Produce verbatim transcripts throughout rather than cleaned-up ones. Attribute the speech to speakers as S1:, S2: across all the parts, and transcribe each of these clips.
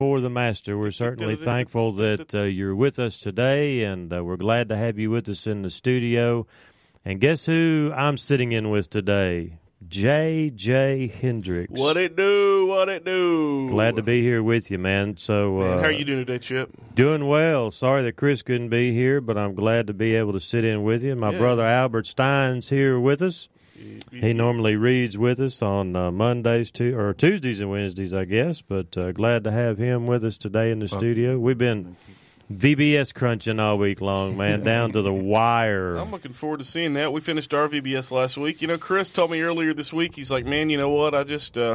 S1: For the Master. We're certainly thankful that uh, you're with us today, and uh, we're glad to have you with us in the studio. And guess who I'm sitting in with today? J J Hendricks.
S2: What it do? What it do?
S1: Glad to be here with you, man. So, uh,
S2: man, how are you doing today, Chip?
S1: Doing well. Sorry that Chris couldn't be here, but I'm glad to be able to sit in with you. My
S2: yeah.
S1: brother Albert Stein's here with us. He normally reads with us on uh, Mondays to, or Tuesdays and Wednesdays, I guess, but uh, glad to have him with us today in the studio. We've been V B S crunching all week long, man, down to the wire.
S2: I'm looking forward to seeing that. We finished our V B S last week. You know, Chris told me earlier this week, he's like, man, you know what, I just, uh,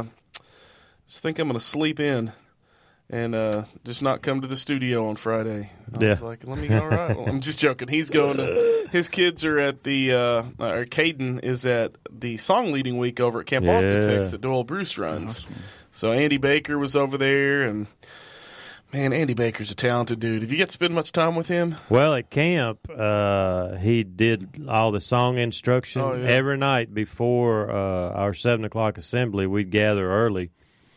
S2: just think I'm going to sleep in and uh, just not come to the studio on Friday. I
S1: yeah.
S2: was like, let me, all right. Well, I'm just joking. He's going to, his kids are at the, uh, or Caden is at the song leading week over at Camp
S1: yeah.
S2: Architects that Doyle Bruce runs. Awesome. So Andy Baker was over there, and man, Andy Baker's a talented dude. Have you got to spend much time with him?
S1: Well, at camp, uh, he did all the song instruction.
S2: Oh, yeah.
S1: Every night before uh, our seven o'clock assembly, we'd gather early.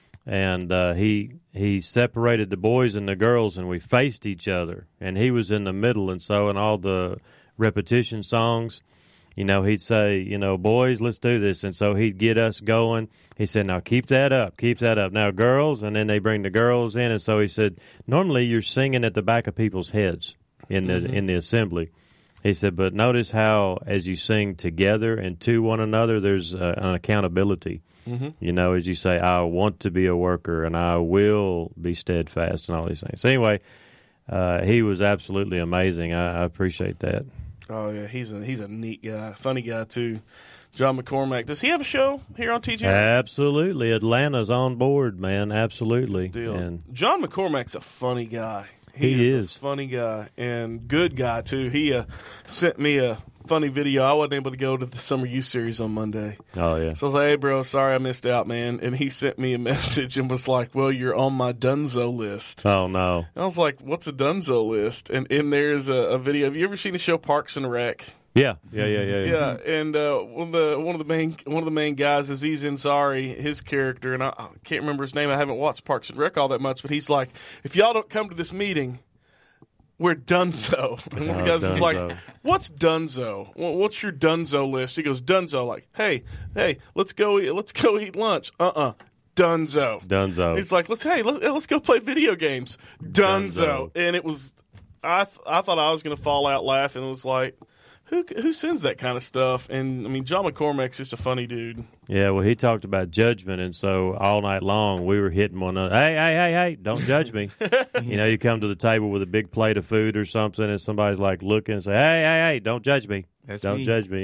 S1: And uh, he he separated the boys and the girls, and we faced each other. And he was in the middle, and so in all the repetition songs, you know, he'd say, you know, boys, let's do this. And so he'd get us going. He said, now keep that up, keep that up. Now, girls, and then they bring the girls in. And so he said, normally you're singing at the back of people's heads in the mm-hmm. in the assembly. He said, but notice how as you sing together and to one another, there's uh, an accountability. Mm-hmm. You know, as you say, I want to be a worker and I will be steadfast and all these things. So anyway, uh, he was absolutely amazing. I, I appreciate that.
S2: Oh, yeah, he's a he's a neat guy, funny guy, too. John McCormack. Does he have a show here on T G?
S1: Absolutely. Atlanta's on board, man. Absolutely.
S2: Deal.
S1: And
S2: John McCormack's a funny guy. He,
S1: he
S2: is,
S1: is
S2: a funny guy and good guy, too. He uh, sent me a funny video. I wasn't able to go to the Summer Youth Series on Monday.
S1: Oh, yeah.
S2: So I was like, hey, bro, sorry I missed out, man. And he sent me a message and was like, well, you're on my Dunzo list.
S1: Oh, no.
S2: And I was like, what's a Dunzo list? And, and there's a, a video. Have you ever seen the show Parks and Rec?
S1: Yeah, yeah, yeah, yeah.
S2: Yeah, and uh, one of the one of the main one of the main guys, Aziz Ansari, his character, and I, I can't remember his name. I haven't watched Parks and Rec all that much, but he's like, if y'all don't come to this meeting, we're Dunzo. And one of the guys is like, what's Dunzo? What's your Dunzo list? He goes, Dunzo, like, hey, hey, let's go eat, let's go eat lunch. Uh-uh. Dunzo.
S1: Dunzo.
S2: He's like, let's hey, let, let's go play video games. Dunzo. Dunzo. And it was, I th- I thought I was going to fall out laughing. It was like, who who sends that kind of stuff? And, I mean, John McCormack's just a funny dude.
S1: Yeah, well, he talked about judgment, and so all night long we were hitting one another. Hey, hey, hey, hey, don't judge me. You know, you come to the table with a big plate of food or something, and somebody's like looking and say, hey, hey, hey, don't judge me.
S3: That's
S1: don't
S3: me.
S1: judge me.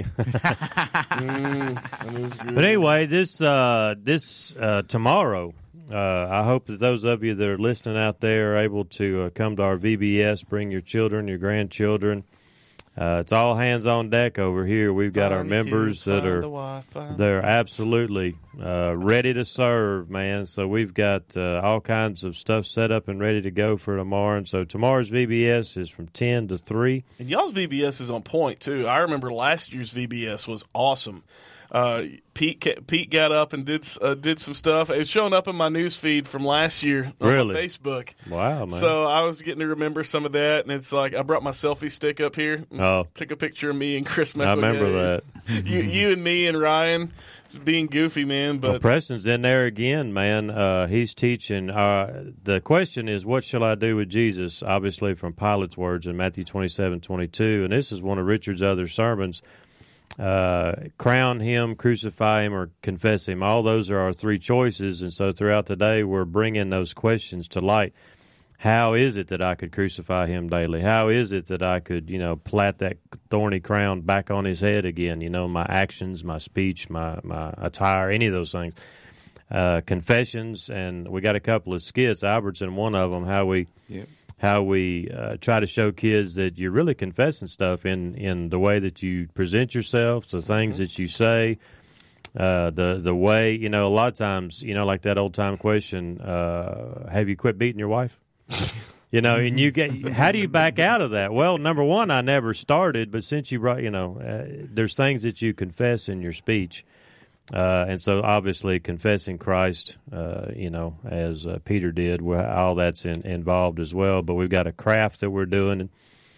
S2: mm,
S1: but anyway, this uh, this uh, tomorrow, uh, I hope that those of you that are listening out there are able to uh, come to our V B S, bring your children, your grandchildren. Uh, it's all hands on deck over here. We've got our members that are they're absolutely uh, ready to serve, man. So we've got uh, all kinds of stuff set up and ready to go for tomorrow. And so tomorrow's V B S is from ten to three.
S2: And y'all's V B S is on point, too. I remember last year's V B S was awesome. Uh, Pete Pete got up and did uh, did some stuff. It was showing up in my news feed from last year on
S1: really?
S2: my Facebook.
S1: Wow, man!
S2: So I was getting to remember some of that, and it's like I brought my selfie stick up here. And
S1: oh,
S2: took a picture of me and Chris.
S1: I remember that.
S2: you you and me and Ryan being goofy, man. But
S1: well, Preston's in there again, man. Uh, he's teaching. Uh, the question is, what shall I do with Jesus? Obviously, from Pilate's words in Matthew twenty-seven twenty-two, and this is one of Richard's other sermons. Uh, crown him, crucify him, or confess him. All those are our three choices, and so throughout the day we're bringing those questions to light. How is it that I could crucify him daily? How is it that I could, you know, plait that thorny crown back on his head again? You know, my actions, my speech, my, my attire, any of those things. Uh, confessions, and we got a couple of skits. Albert's in one of them, how we...
S3: Yep.
S1: How we uh, try to show kids that you're really confessing stuff in, in the way that you present yourself, the things mm-hmm. that you say, uh, the the way, you know, a lot of times, you know, like that old time question, uh, have you quit beating your wife? You know, and you get, how do you back out of that? Well, number one, I never started, but since you brought, you know, uh, there's things that you confess in your speech. Uh, and so, obviously, confessing Christ, uh, you know, as uh, Peter did, all that's in, involved as well. But we've got a craft that we're doing.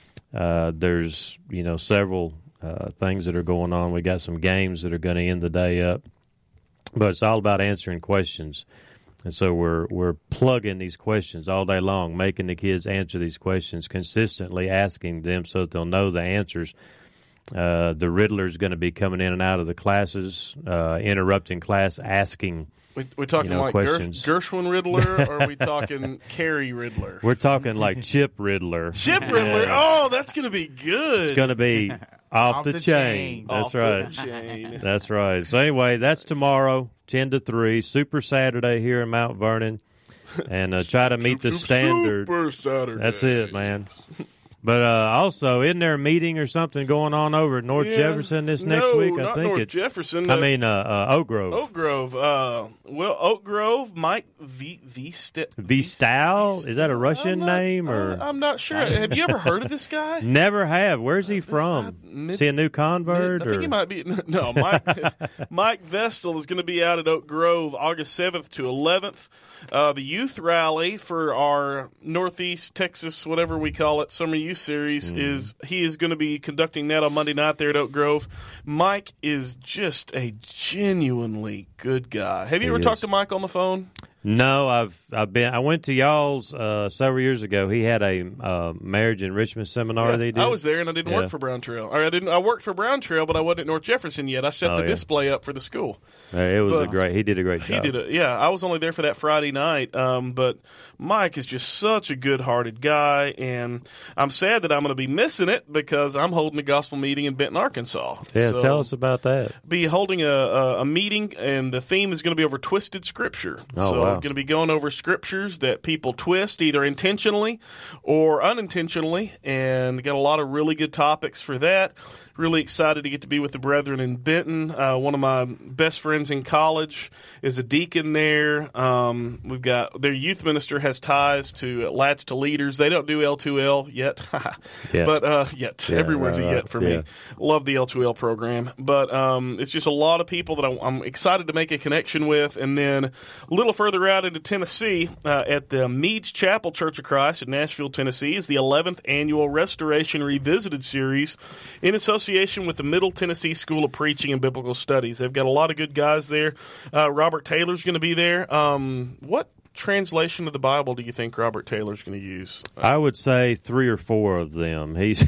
S1: Uh, there's, you know, several uh, things that are going on. We got some games that are going to end the day up. But it's all about answering questions. And so we're we're plugging these questions all day long, making the kids answer these questions, consistently asking them so that they'll know the answers. Uh, the Riddler's going to be coming in and out of the classes, uh, interrupting class, asking
S2: we, We're talking
S1: you know,
S2: like
S1: questions.
S2: Ger- Gershwin Riddler, or are we talking Carrie Riddler?
S1: We're talking like Chip Riddler.
S2: Chip Riddler? Oh, that's going to be good.
S1: It's going to be off,
S3: Off
S1: the,
S3: the
S1: chain.
S3: chain.
S1: That's
S2: Off
S1: right.
S2: the chain.
S1: That's right. So anyway, that's tomorrow, ten to three, Super Saturday here in Mount Vernon. And uh, try to meet the standard.
S2: Super Saturday.
S1: That's it, man. But uh, also, isn't there a meeting or something going on over at North
S2: Yeah.
S1: Jefferson this next
S2: no,
S1: week? I
S2: not
S1: think
S2: North
S1: it's.
S2: Jefferson.
S1: I
S2: uh,
S1: mean, uh, uh, Oak Grove.
S2: Oak Grove. Uh, well, Oak Grove, Mike V. V. St-
S1: Vistal? Is that a Russian
S2: I'm not-
S1: name or?
S2: I'm not sure. Have you ever heard of this guy?
S1: Never have. Where's he
S2: This
S1: from?
S2: I- mid-
S1: Is he a new convert?
S2: I think
S1: or?
S2: he might be. No, Mike Mike Vestal is going to be out at Oak Grove August seventh to eleventh. Uh, the youth rally for our Northeast Texas, whatever we call it, Summer Youth Series,
S1: Mm.
S2: is he is going to be conducting that on Monday night there at Oak Grove. Mike is just a genuinely good guy. Have you
S1: He
S2: ever
S1: is.
S2: talked to Mike on the phone?
S1: No, I've I've been. I went to y'all's uh, several years ago. He had a uh, marriage enrichment seminar.
S2: Yeah,
S1: that he did.
S2: I was there and I didn't
S1: Yeah.
S2: work for Brown Trail. Or I didn't. I worked for Brown Trail, but I wasn't at North Jefferson yet. I set
S1: Oh,
S2: the
S1: yeah.
S2: display up for the school.
S1: Uh, it was a
S2: But
S1: great. He did a great
S2: He
S1: job.
S2: did it. Yeah, I was only there for that Friday night. Um, but Mike is just such a good-hearted guy, and I'm sad that I'm going to be missing it because I'm holding a gospel meeting in Benton, Arkansas.
S1: Yeah,
S2: So,
S1: tell us about that.
S2: Be holding a, a, a meeting, and the theme is going to be over twisted scripture.
S1: Oh,
S2: so
S1: wow.
S2: I'm going to be going over scriptures that people twist either intentionally or unintentionally, and got a lot of really good topics for that. Really excited to get to be with the brethren in Benton. Uh, one of my best friends in college is a deacon there. Um, we've got their youth minister has ties to Latch to Leaders. They don't do L two L yet,
S1: Yet.
S2: but uh, yet
S1: Yeah,
S2: everywhere's
S1: right,
S2: a
S1: right.
S2: yet for
S1: Yeah.
S2: me. Love the L two L program, but um, it's just a lot of people that I, I'm excited to make a connection with. And then a little further out into Tennessee, uh, at the Meads Chapel Church of Christ in Nashville, Tennessee, is the eleventh annual Restoration Revisited series in association with the Middle Tennessee School of Preaching and Biblical Studies. They've got a lot of good guys there. Uh, Robert Taylor's going to be there. Um, what translation of the Bible do you think Robert Taylor's going to use?
S1: I would say three or four of them. He's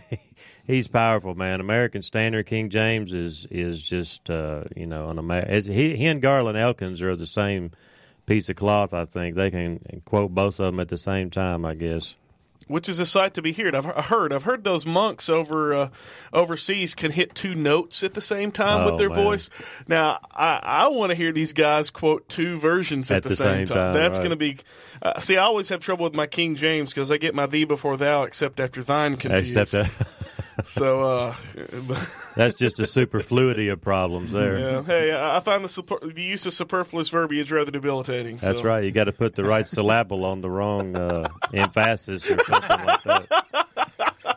S1: he's powerful, man. American Standard, King James is is just uh, you know an Amer- as he, he and Garland Elkins are the same piece of cloth. I think they can quote both of them at the same time. I guess.
S2: Which is a sight to be heard. I've heard. I've heard those monks over uh, overseas can hit two notes at the same time
S1: Oh,
S2: with their
S1: man.
S2: voice. Now, I, I want to hear these guys quote two versions at,
S1: At
S2: the,
S1: the
S2: same,
S1: same
S2: time.
S1: time,
S2: That's
S1: right.
S2: going to be. Uh, see, I always have trouble with my King James because I get my thee before thou, except after thine confused.
S1: Except that,
S2: So, uh,
S1: that's just a superfluity of problems there.
S2: yeah. Hey, I I find the, super, the use of superfluous verbiage rather debilitating.
S1: That's
S2: so.
S1: right. You got to put the right syllable on the wrong uh, emphasis or something like that.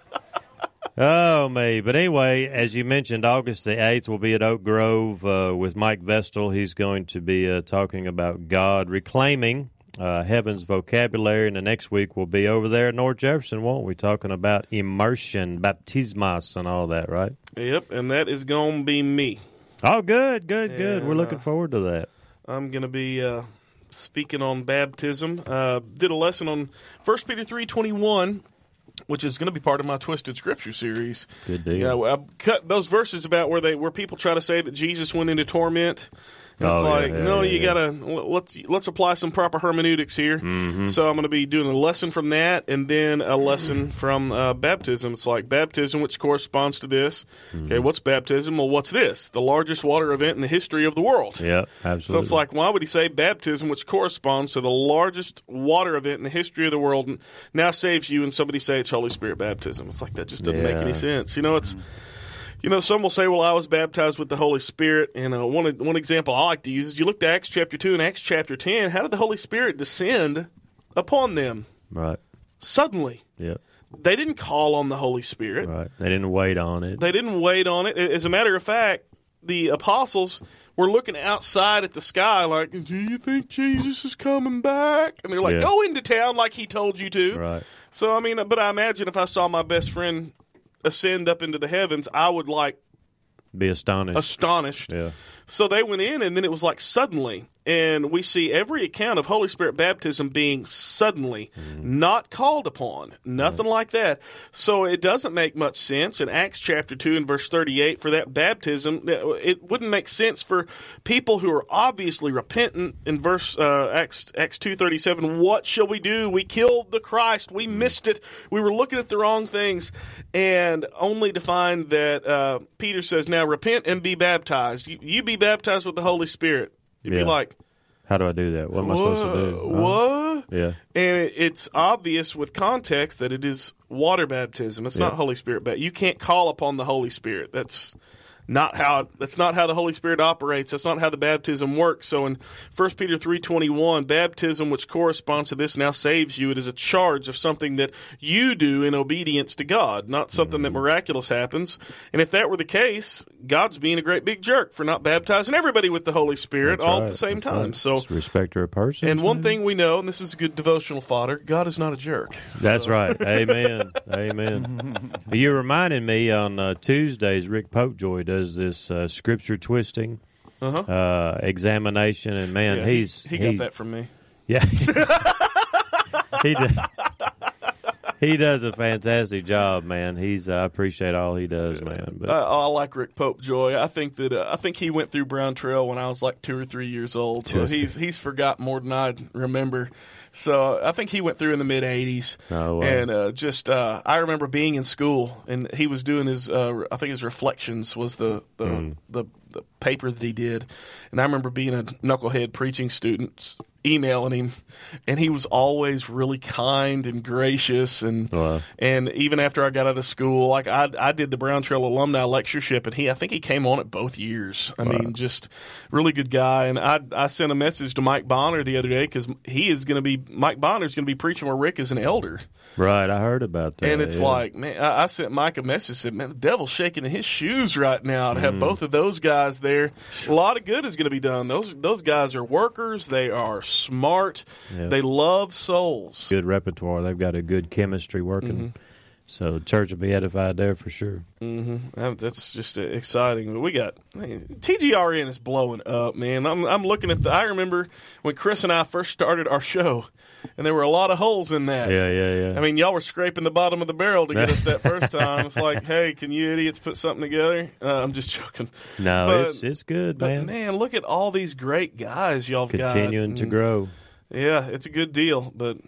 S1: Oh, me. But anyway, as you mentioned, August the eighth will be at Oak Grove uh, with Mike Vestal. He's going to be uh, talking about God reclaiming uh, heaven's vocabulary. And the next week we'll be over there at North Jefferson, won't we? Talking about immersion, baptismos, and all that, right?
S2: Yep, and that is going to be me.
S1: Oh, good, good, good.
S2: Yeah.
S1: We're looking forward to that.
S2: I'm going to be uh, speaking on baptism. Uh, did a lesson on First Peter three twenty-one, which is going to be part of my Twisted Scripture series.
S1: Good deal.
S2: Yeah, I cut those verses about where they where people try to say that Jesus went into torment. And it's
S1: Oh, yeah,
S2: like,
S1: yeah,
S2: no,
S1: yeah,
S2: you
S1: yeah.
S2: gotta let's let's apply some proper hermeneutics here.
S1: Mm-hmm.
S2: So I'm going to be doing a lesson from that, and then a lesson from uh, baptism. It's like baptism, which corresponds to this.
S1: Mm-hmm.
S2: Okay, what's baptism? Well, what's this? The largest water event in the history of the world.
S1: Yeah,
S2: So
S1: absolutely.
S2: it's like, why would he say baptism, which corresponds to the largest water event in the history of the world, and now saves you, and somebody say it's Holy Spirit baptism? It's like, that just doesn't make
S1: Yeah.
S2: any sense. You know, it's, you know, some will say, well, I was baptized with the Holy Spirit. And uh, one one example I like to use is you look to Acts chapter two and Acts chapter ten. How did the Holy Spirit descend upon them?
S1: Right.
S2: Suddenly.
S1: Yeah.
S2: They didn't call on the Holy Spirit.
S1: Right. They didn't wait on it.
S2: They didn't wait on it. As a matter of fact, the apostles we're looking outside at the sky like, do you think Jesus is coming back? And they're like,
S1: Yeah.
S2: go into town like he told you to.
S1: Right.
S2: So, I mean, but I imagine if I saw my best friend ascend up into the heavens, I would like
S1: Be astonished.
S2: astonished.
S1: Yeah.
S2: So they went in, and then it was like suddenly. And we see every account of Holy Spirit baptism being suddenly,
S1: Mm-hmm.
S2: not called upon, nothing like that. So it doesn't make much sense in Acts chapter two and verse thirty-eight for that baptism. It wouldn't make sense for people who are obviously repentant in verse uh, Acts Acts two thirty-seven. What shall we do? We killed the Christ. We missed it. We were looking at the wrong things, and only to find that uh, Peter says, "Now repent and be baptized. You, you be baptized with the Holy Spirit." You'd
S1: Yeah.
S2: be like,
S1: How do I do that? What am I supposed to do?
S2: "Whoa,
S1: Huh?
S2: what?"
S1: Yeah.
S2: And it- it's obvious with context that it is water baptism. It's not
S1: Yeah.
S2: Holy Spirit baptism. You can't call upon the Holy Spirit. That's not how that's not how the Holy Spirit operates. That's not how the baptism works. So in First Peter three twenty-one, baptism which corresponds to this now saves you. It is a charge of something that you do in obedience to God, not something that miraculous happens. And if that were the case, God's being a great big jerk for not baptizing everybody with the Holy Spirit
S1: That's
S2: all
S1: right.
S2: at the same
S1: That's
S2: time.
S1: right.
S2: So
S1: Just respecter of person.
S2: and one thing we know, and this is good devotional fodder, God is not a jerk.
S1: That's
S2: So-
S1: right. Amen. Amen. You reminded me on uh, Tuesdays, Rick Popejoy does this uh, scripture twisting
S2: Uh-huh.
S1: uh, examination, and man,
S2: Yeah,
S1: he's
S2: he got that from me.
S1: Yeah, he does. He does a fantastic job, man. He's uh, I appreciate all he does, man. But
S2: I, I like Rick Popejoy. I think that uh, I think he went through Brown Trail when I was like two or three years old. So
S1: Just-
S2: he's he's forgot more than I remember. So I think he went through in the mid eighties.
S1: Oh, wow.
S2: And uh, just uh, I remember being in school, and he was doing his uh, I think his Reflections was the the,
S1: Mm.
S2: the the paper that he did, and I remember being a knucklehead preaching student, emailing him, and he was always really kind and gracious, and
S1: Wow.
S2: and even after I got out of school, like I I did the Brown Trail alumni lectureship, and he I think he came on it both years. I mean, just really good guy. And I I sent a message to Mike Bonner the other day because he is going to be Mike Bonner is going to be preaching where Rick is an elder,
S1: right, I heard about that.
S2: and it's
S1: yeah.
S2: like, man, I, I sent Mike a message, said, man, the devil's shaking in his shoes right now to have
S1: Mm.
S2: both of those guys there. A lot of good is going to be done. Those those guys are workers. They are smart.
S1: Yeah.
S2: They love souls.
S1: good repertoire. They've got a good chemistry working.
S2: Mm-hmm.
S1: So church will be edified there for sure.
S2: Mm-hmm. That's just uh, exciting. But we got man, T G R N is blowing up, man. I'm I'm looking at the. I remember when Chris and I first started our show, and there were a lot of holes in that.
S1: Yeah, yeah, yeah.
S2: I mean, y'all were scraping the bottom of the barrel to get us that first time. It's like, hey, can you idiots put something together? Uh, I'm just joking.
S1: no,
S2: but-
S1: it's it's good,
S2: But
S1: man.
S2: man, look at all these great guys y'all have got.
S1: Continuing to
S2: And,
S1: grow.
S2: Yeah, it's a good deal. But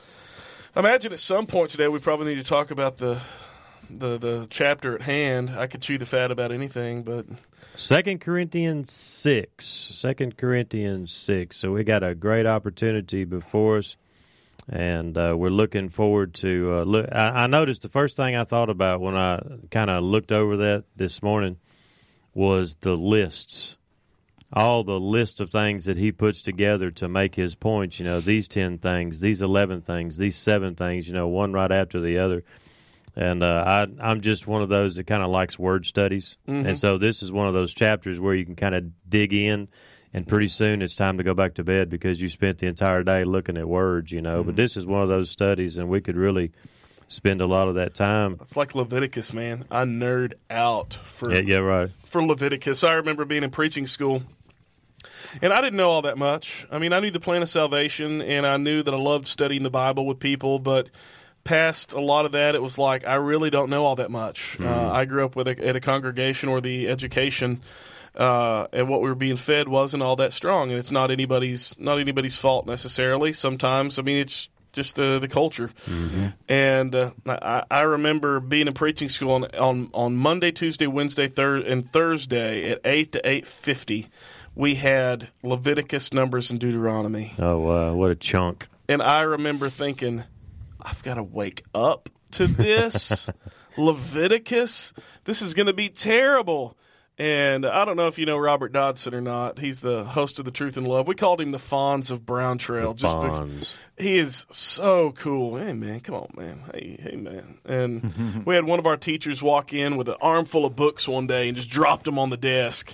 S2: I imagine at some point today we probably need to talk about the the the chapter at hand. I could chew the fat about anything, but
S1: Second Corinthians six. Second Corinthians six. So we got a great opportunity before us, and uh, we're looking forward to. Uh, look, I, I noticed the first thing I thought about when I kind of looked over that this morning was the lists, all the list of things that he puts together to make his points. You know, these ten things, these eleven things, these seven things. You know, one right after the other. And uh, I, I'm just one of those that kind of likes word studies.
S2: Mm-hmm.
S1: And so this is one of those chapters where you can kind of dig in, and pretty soon it's time to go back to bed because you spent the entire day looking at words, you know.
S2: Mm-hmm.
S1: But this is one of those studies, and we could really spend a lot of that time.
S2: it's like Leviticus, man. I nerd out for
S1: Yeah, yeah, right.
S2: for Leviticus. I remember being in preaching school, and I didn't know all that much. I mean, I knew the plan of salvation, and I knew that I loved studying the Bible with people, but past a lot of that, it was like I really don't know all that much.
S1: Mm-hmm.
S2: Uh, I grew up with a, at a congregation where the education uh, and what we were being fed wasn't all that strong, and it's not anybody's not anybody's fault necessarily. Sometimes, I mean, it's just the the culture.
S1: Mm-hmm.
S2: And uh, I, I remember being in preaching school on on, on Monday, Tuesday, Wednesday, thir- and Thursday at eight to eight fifty. We had Leviticus, Numbers, and Deuteronomy,
S1: Oh, wow, what a chunk.
S2: and I remember thinking, I've got to wake up to this Leviticus. This is going to be terrible. And I don't know if you know Robert Dodson or not. He's the host of The Truth and Love. We called him the Fonz of Brown Trail. Just because
S1: Bonds.
S2: he is so cool. Hey, man, come on, man. Hey, hey, man. And we had one of our teachers walk in with an armful of books one day and just dropped them on the desk.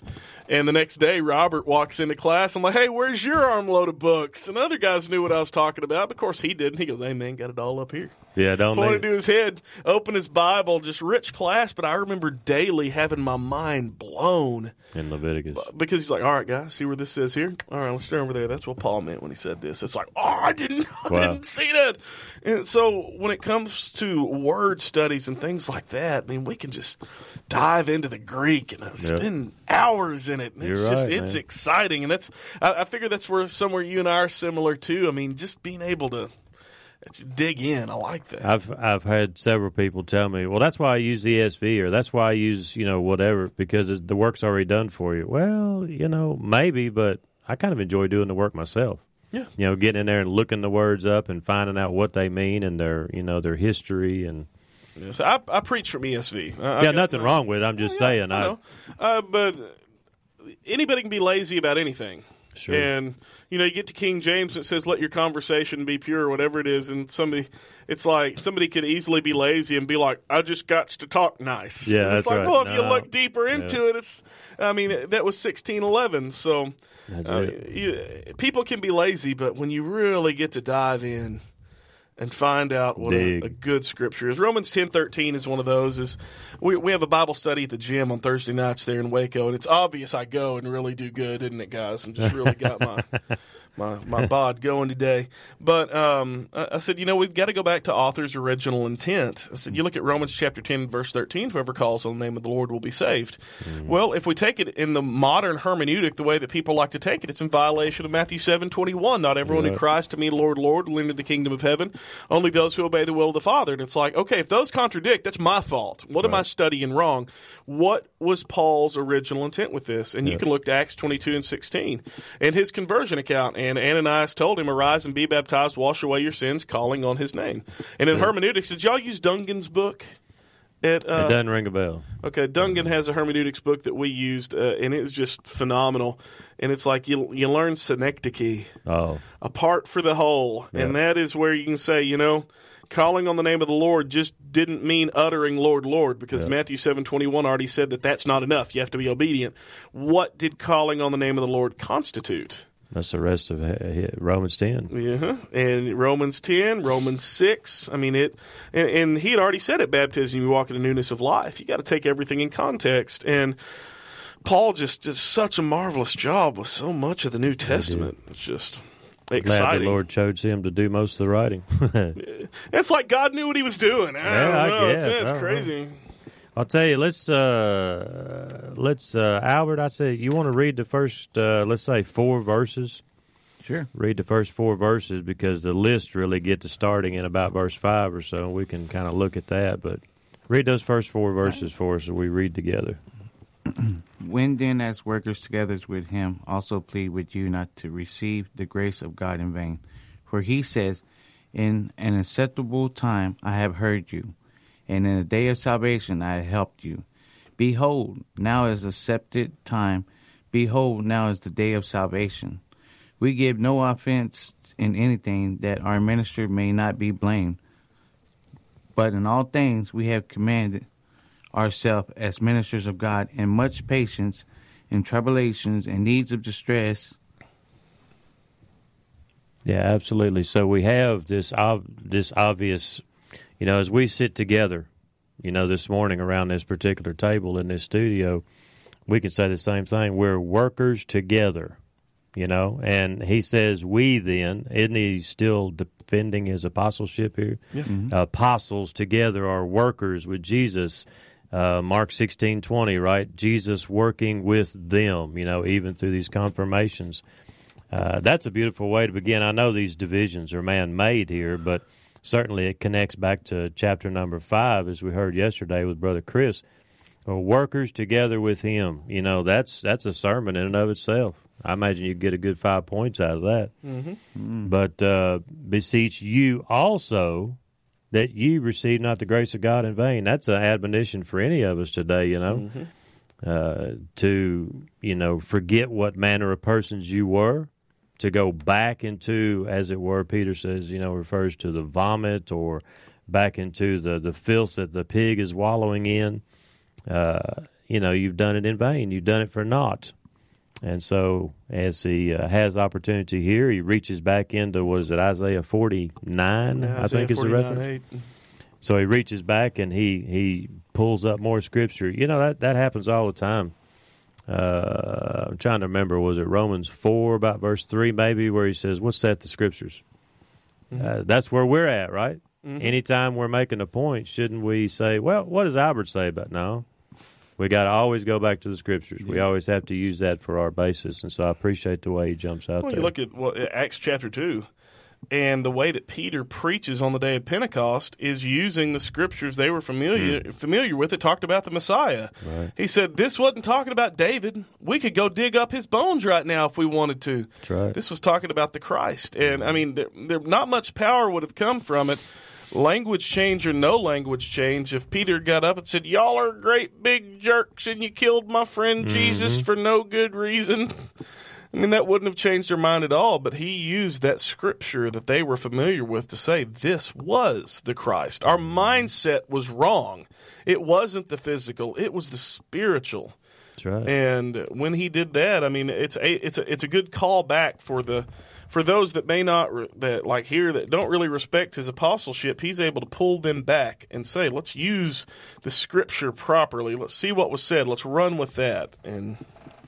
S2: And the next day, Robert walks into class. I'm like, hey, where's your armload of books? And other guys knew what I was talking about, but of course he didn't. He goes, hey, man, got it all up here.
S1: Yeah, don't
S2: Pointed to his head, opened his Bible, just rich class. But I remember daily having my mind blown.
S1: In Leviticus.
S2: Because he's like, all right, guys, see where this says here? All right, let's turn over there. That's what Paul meant when he said this. It's like, oh, I didn't, I
S1: Wow.
S2: didn't see that. And so when it comes to word studies and things like that, I mean, we can just dive into the Greek and uh, spend hours in it. And it's
S1: You're
S2: just,
S1: right,
S2: it's
S1: man.
S2: exciting. And that's, I, I figure that's where somewhere you and I are similar too. I mean, just being able to just dig in. I like that.
S1: I've I've had several people tell me, well, that's why I use the E S V, or that's why I use, you know, whatever, because it, the work's already done for you. Well, you know, maybe, but I kind of enjoy doing the work myself.
S2: Yeah.
S1: You know, getting in there and looking the words up and finding out what they mean and their, you know, their history and.
S2: Yeah, so I, I preach from E S V. I,
S1: Yeah,
S2: I got,
S1: nothing wrong with it. I'm just
S2: Oh, yeah,
S1: saying.
S2: I
S1: I,
S2: know. Uh, but anybody can be lazy about anything.
S1: Sure.
S2: And, you know, you get to King James and it says, let your conversation be pure, or whatever it is. And somebody, it's like somebody could easily be lazy and be like, I just got to talk nice.
S1: Yeah,
S2: and it's
S1: that's
S2: like,
S1: right.
S2: well, if you
S1: No.
S2: look deeper into
S1: Yeah.
S2: it, it's, I mean, that was sixteen eleven. So
S1: That's
S2: uh,
S1: it.
S2: you, people can be lazy, but when you really get to dive in and find out what a,
S1: Dig.
S2: a good scripture is. Romans ten thirteen is one of those. Is we we have a Bible study at the gym on Thursday nights there in Waco, and it's obvious I go and really do good, isn't it, guys? And just really got my my my bod going today. But um, I, I said, you know, we've got to go back to author's original intent. I said, you look at Romans chapter ten, verse thirteen. Whoever calls on the name of the Lord will be saved.
S1: Mm-hmm.
S2: Well, if we take it in the modern hermeneutic, the way that people like to take it, it's in violation of Matthew seven twenty-one. Not everyone who
S1: Right.
S2: cries to me, Lord, Lord, will enter the kingdom of heaven. Only those who obey the will of the Father. And it's like, okay, if those contradict, that's my fault. What am I studying wrong? What was Paul's original intent with this? And you can look to Acts twenty-two and sixteen. And his conversion account, and Ananias told him, arise and be baptized, wash away your sins, calling on his name. And in hermeneutics, did y'all use Dungan's book? At, uh,
S1: It doesn't ring a bell.
S2: Okay, Dungan has a hermeneutics book that we used, uh, and it's just phenomenal. And it's like you you learn synecdoche,
S1: Oh,
S2: a part for the whole, and
S1: Yeah.
S2: that is where you can say, you know, calling on the name of the Lord just didn't mean uttering Lord, Lord, because
S1: Yeah.
S2: Matthew seven twenty-one already said that that's not enough. You have to be obedient. What did calling on the name of the Lord constitute?
S1: that's the rest of it. Romans ten.
S2: Yeah, and Romans ten, Romans six. I mean, it, and, and he had already said at baptism, you walk in the newness of life. You got to take everything in context. And Paul just does such a marvelous job with so much of the New Testament. It's just
S1: Glad
S2: exciting.
S1: the Lord chose him to do most of the writing.
S2: It's like God knew what he was doing. I
S1: Yeah,
S2: don't
S1: I
S2: know.
S1: guess.
S2: It's,
S1: I
S2: it's
S1: don't
S2: crazy.
S1: I'll tell you, let's, uh, let's uh, Albert, I said, you want to read the first, uh, let's say, four verses?
S3: Sure.
S1: Read the first four verses because the list really gets to starting in about verse five or so. We can kind of look at that, but read those first four verses for us so we read together.
S3: When then, as workers together with him, also plead with you not to receive the grace of God in vain. For he says, in an acceptable time I have heard you, and in the day of salvation I have helped you. Behold, now is accepted time. Behold, now is the day of salvation. We give no offense in anything, that our minister may not be blamed. But in all things we have commanded ourselves as ministers of God in much patience, in tribulations and needs of distress.
S1: Yeah, absolutely. So we have this ob- this obvious, you know, as we sit together, you know, this morning around this particular table in this studio, we can say the same thing. We're workers together, you know, and he says we then, isn't he still defending his apostleship here?
S2: Yeah.
S3: Mm-hmm.
S1: Apostles together are workers with Jesus. Uh, Mark sixteen twenty, right? Jesus working with them, you know, even through these confirmations. Uh, that's a beautiful way to begin. I know these divisions are man-made here, but certainly it connects back to chapter number five, as we heard yesterday with Brother Chris. Well, workers together with him. You know, that's that's a sermon in and of itself. I imagine you get a good five points out of that.
S2: Mm-hmm.
S3: Mm.
S1: But uh, beseech you also that ye receive not the grace of God in vain. That's an admonition for any of us today, you know,
S2: Mm-hmm.
S1: uh, to, you know, forget what manner of persons you were, to go back into, as it were, Peter says, you know, refers to the vomit or back into the, the filth that the pig is wallowing in. Uh, you know, you've done it in vain. You've done it for naught. And so as he uh, has opportunity here, he reaches back into, was it Isaiah forty-nine,
S2: Yeah,
S1: I
S2: Isaiah
S1: think is the reference?
S2: eight.
S1: So he reaches back and he, he pulls up more scripture. You know, that, that happens all the time. Uh, I'm trying to remember, was it Romans four, about verse three maybe, where he says, what's that, the scriptures? Mm-hmm. Uh, that's where we're at, right? Mm-hmm. Anytime we're making a point, shouldn't we say, well, what does Albert say about no? We got to always go back to the scriptures. Yeah. We always have to use that for our basis, and so I appreciate the way he jumps out
S2: well,
S1: there.
S2: You look at what, Acts chapter two, and the way that Peter preaches on the day of Pentecost is using the scriptures they were familiar mm. familiar with. It talked about the Messiah.
S1: Right.
S2: He said, this wasn't talking about David. We could go dig up his bones right now if we wanted to.
S1: That's right.
S2: This was talking about the Christ. And, I mean, there, there not much power would have come from it, language change or no language change, if Peter got up and said, y'all are great big jerks and you killed my friend mm-hmm. Jesus for no good reason. I mean, that wouldn't have changed their mind at all, but he used that scripture that they were familiar with to say this was the Christ. Our mindset was wrong. It wasn't the physical. It was the spiritual.
S1: That's right.
S2: And when he did that, I mean, it's a, it's a, it's a good call back for the for those that may not, re, that like here, that don't really respect his apostleship. He's able to pull them back and say, let's use the scripture properly. Let's see what was said. Let's run with that. And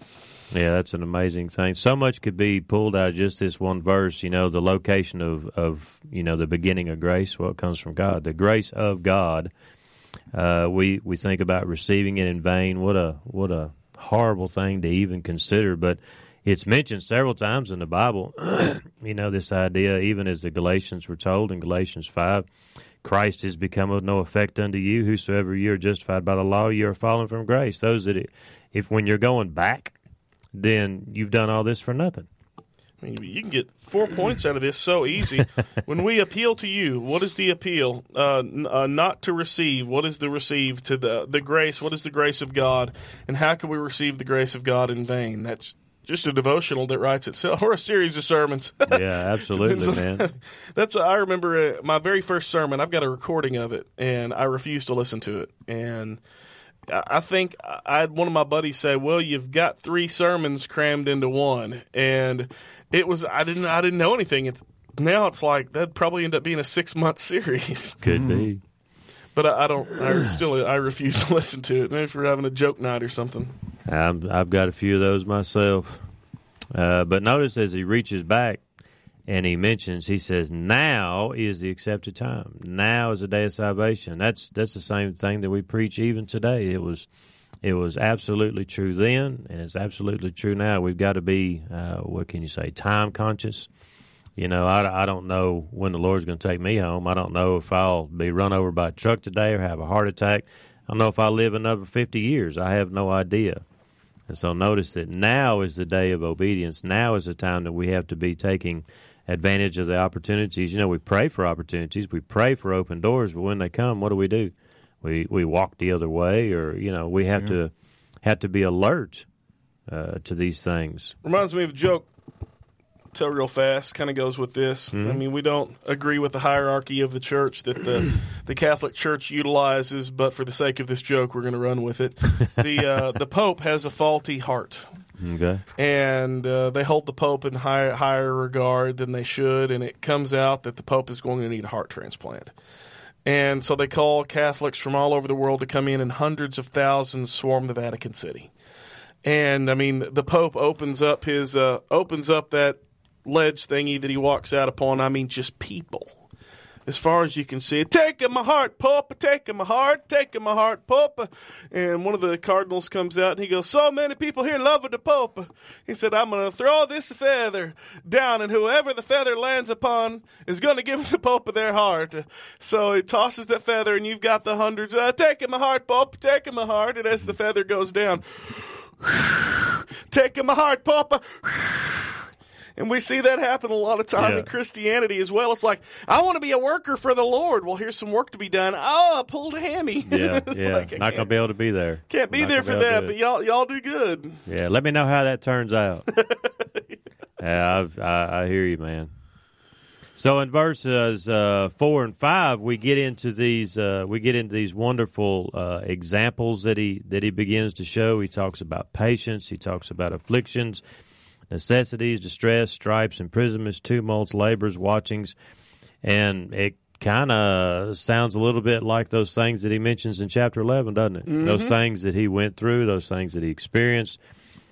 S1: yeah, that's an amazing thing. So much could be pulled out of just this one verse. You know, the location of, of you know, the beginning of grace, well, it comes from God. The grace of God. Uh, we we think about receiving it in vain. What a what a horrible thing to even consider. But it's mentioned several times in the Bible. You know, this idea, even as the Galatians were told in Galatians five, Christ has become of no effect unto you. Whosoever you are justified by the law, you are fallen from grace. Those that, it, if when you're going back, then you've done all this for nothing.
S2: I mean, you can get four points out of this so easy. When we appeal to you, what is the appeal? Uh, uh, not to receive. What is the receive? To the the grace. What is the grace of God? And how can we receive the grace of God in vain? That's just a devotional that writes itself, or a series of sermons.
S1: Yeah, absolutely, man.
S2: That's I remember uh, my very first sermon. I've got a recording of it, and I refused to listen to it. And I think I had one of my buddies say, "Well, you've got three sermons crammed into one," and it was I didn't I didn't know anything. It's, now it's like that'd probably end up being a six month series.
S1: Could be,
S2: but I, I don't. I still I refuse to listen to it. Maybe if we're having a joke night or something.
S1: I'm, I've got a few of those myself. Uh, but notice as he reaches back and he mentions, he says, "Now is the accepted time. Now is the day of salvation." That's that's the same thing that we preach even today. It was it was absolutely true then, and it's absolutely true now. We've got to be, uh, what can you say, time conscious. You know, I, I don't know when the Lord's going to take me home. I don't know if I'll be run over by a truck today or have a heart attack. I don't know if I'll live another fifty years. I have no idea. And so notice that now is the day of obedience. Now is the time that we have to be taking advantage of the opportunities. You know, we pray for opportunities. We pray for open doors, but when they come, what do we do? We we walk the other way, or, you know, we have yeah. to have to be alert uh, to these things.
S2: Reminds me of a joke. Tell real fast, kind of goes with this. Mm-hmm. I mean, we don't agree with the hierarchy of the church that the the Catholic Church utilizes, but for the sake of this joke, we're going to run with it. The uh, the Pope has a faulty heart.
S1: Okay.
S2: And uh, they hold the Pope in higher, higher regard than they should, and it comes out that the Pope is going to need a heart transplant. And so they call Catholics from all over the world to come in, and hundreds of thousands swarm the Vatican City. And, I mean, the Pope opens up his uh, opens up that ledge thingy that he walks out upon. I mean, just people. As far as you can see, taking my heart, Pope, taking my heart, taking my heart, Pope. And one of the cardinals comes out and he goes, "So many people here loving the Pope." He said, "I'm going to throw this feather down, and whoever the feather lands upon is going to give the Pope their heart." So he tosses the feather, and you've got the hundreds, uh, taking my heart, Pope, taking my heart. And as the feather goes down, taking my heart, Pope. And we see that happen a lot of time yeah. in Christianity as well. It's like, I want to be a worker for the Lord. Well, here's some work to be done. Oh, I pulled a hammy.
S1: Yeah, yeah. Like, not going to be able to be there.
S2: Can't be
S1: not
S2: there for that, but y'all y'all do good.
S1: Yeah, let me know how that turns out. yeah, I've, I, I hear you, man. So in verses uh, four and five, we get into these uh, we get into these wonderful uh, examples that he that he begins to show. He talks about patience. He talks about afflictions, necessities, distress, stripes, imprisonments, tumults, labors, watchings, and it kind of sounds a little bit like those things that he mentions in chapter eleven, doesn't it? Mm-hmm. Those things that he went through, those things that he experienced.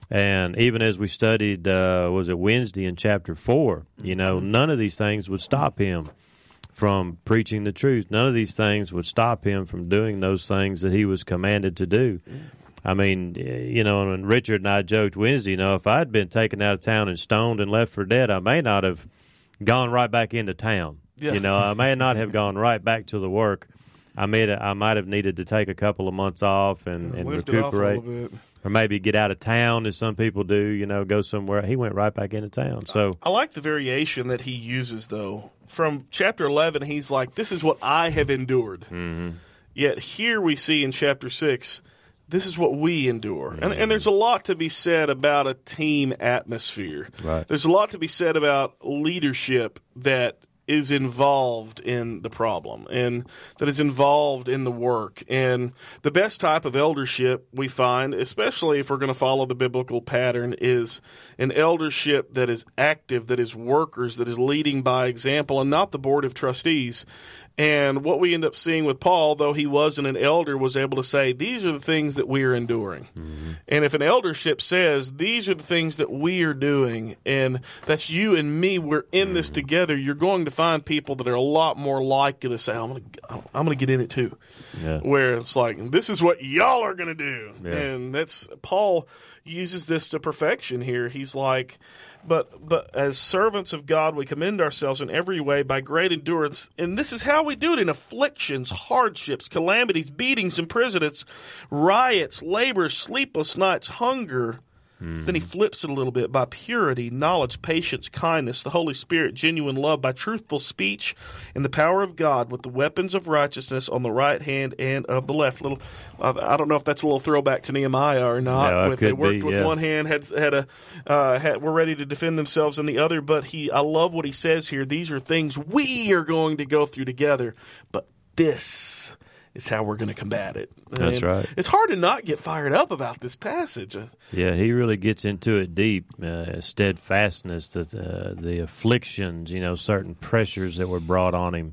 S1: And even as we studied, uh, was it Wednesday in chapter four, you know, none of these things would stop him from preaching the truth. None of these things would stop him from doing those things that he was commanded to do. I mean, you know, and Richard and I joked Wednesday, you know, if I'd been taken out of town and stoned and left for dead, I may not have gone right back into town. Yeah. You know, I may not have gone right back to the work. I may I might have needed to take a couple of months off and, and recuperate. Or maybe get out of town, as some people do, you know, go somewhere. He went right back into town. So
S2: I like the variation that he uses, though. From chapter eleven, he's like, this is what I have endured.
S1: Mm-hmm.
S2: Yet here we see in chapter six, this is what we endure. Mm-hmm. And, and there's a lot to be said about a team atmosphere.
S1: Right.
S2: There's a lot to be said about leadership that is involved in the problem and that is involved in the work. And the best type of eldership we find, especially if we're going to follow the biblical pattern, is an eldership that is active, that is workers, that is leading by example, and not the board of trustees. And what we end up seeing with Paul, though he wasn't an elder, was able to say, these are the things that we are enduring.
S1: Mm-hmm.
S2: And if an eldership says, these are the things that we are doing, and that's you and me, we're in mm-hmm. this together, you're going to find people that are a lot more likely to say, I'm going to I'm going to get in it too.
S1: Yeah.
S2: Where it's like, this is what y'all are going to do.
S1: Yeah.
S2: And that's Paul uses this to perfection here. He's like, But but as servants of God, we commend ourselves in every way by great endurance. And this is how we do it in afflictions, hardships, calamities, beatings, imprisonments, riots, labors, sleepless nights, hunger. Mm-hmm. Then he flips it a little bit by purity, knowledge, patience, kindness, the Holy Spirit, genuine love, by truthful speech, and the power of God with the weapons of righteousness on the right hand and of the left. Little, I don't know if that's a little throwback to Nehemiah or not.
S1: No,
S2: with, they worked
S1: be,
S2: with
S1: yeah.
S2: one hand, had had a uh, had, were ready to defend themselves in the other. But he, I love what he says here. These are things we are going to go through together. But this is how we're going to combat it.
S1: That's
S2: and
S1: right.
S2: It's hard to not get fired up about this passage.
S1: Yeah, he really gets into it deep. Uh, steadfastness, the, uh, the afflictions, you know, certain pressures that were brought on him.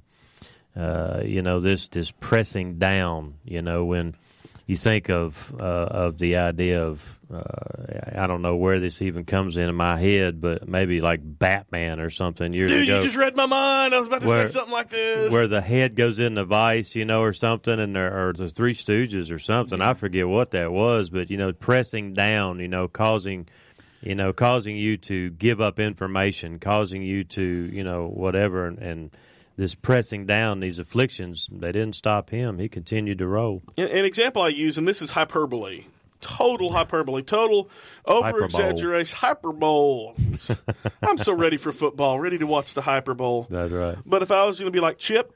S1: Uh, you know, this this pressing down. You know, when you think of uh, of the idea of, uh, I don't know where this even comes into my head, but maybe like Batman or something years
S2: Dude,
S1: ago.
S2: you just read my mind. I was about to
S1: where,
S2: say something like this.
S1: Where the head goes in the vice, you know, or something, and there, or the Three Stooges or something. I forget what that was, but, you know, pressing down, you know, causing, you know, causing you to give up information, causing you to, you know, whatever, and, and this pressing down, these afflictions, they didn't stop him. He continued to roll.
S2: An, an example I use, and this is hyperbole, total hyperbole, total over-exaggeration, hyperbole. I'm so ready for football, ready to watch the hyperbole.
S1: That's right.
S2: But if I was going to be like, Chip,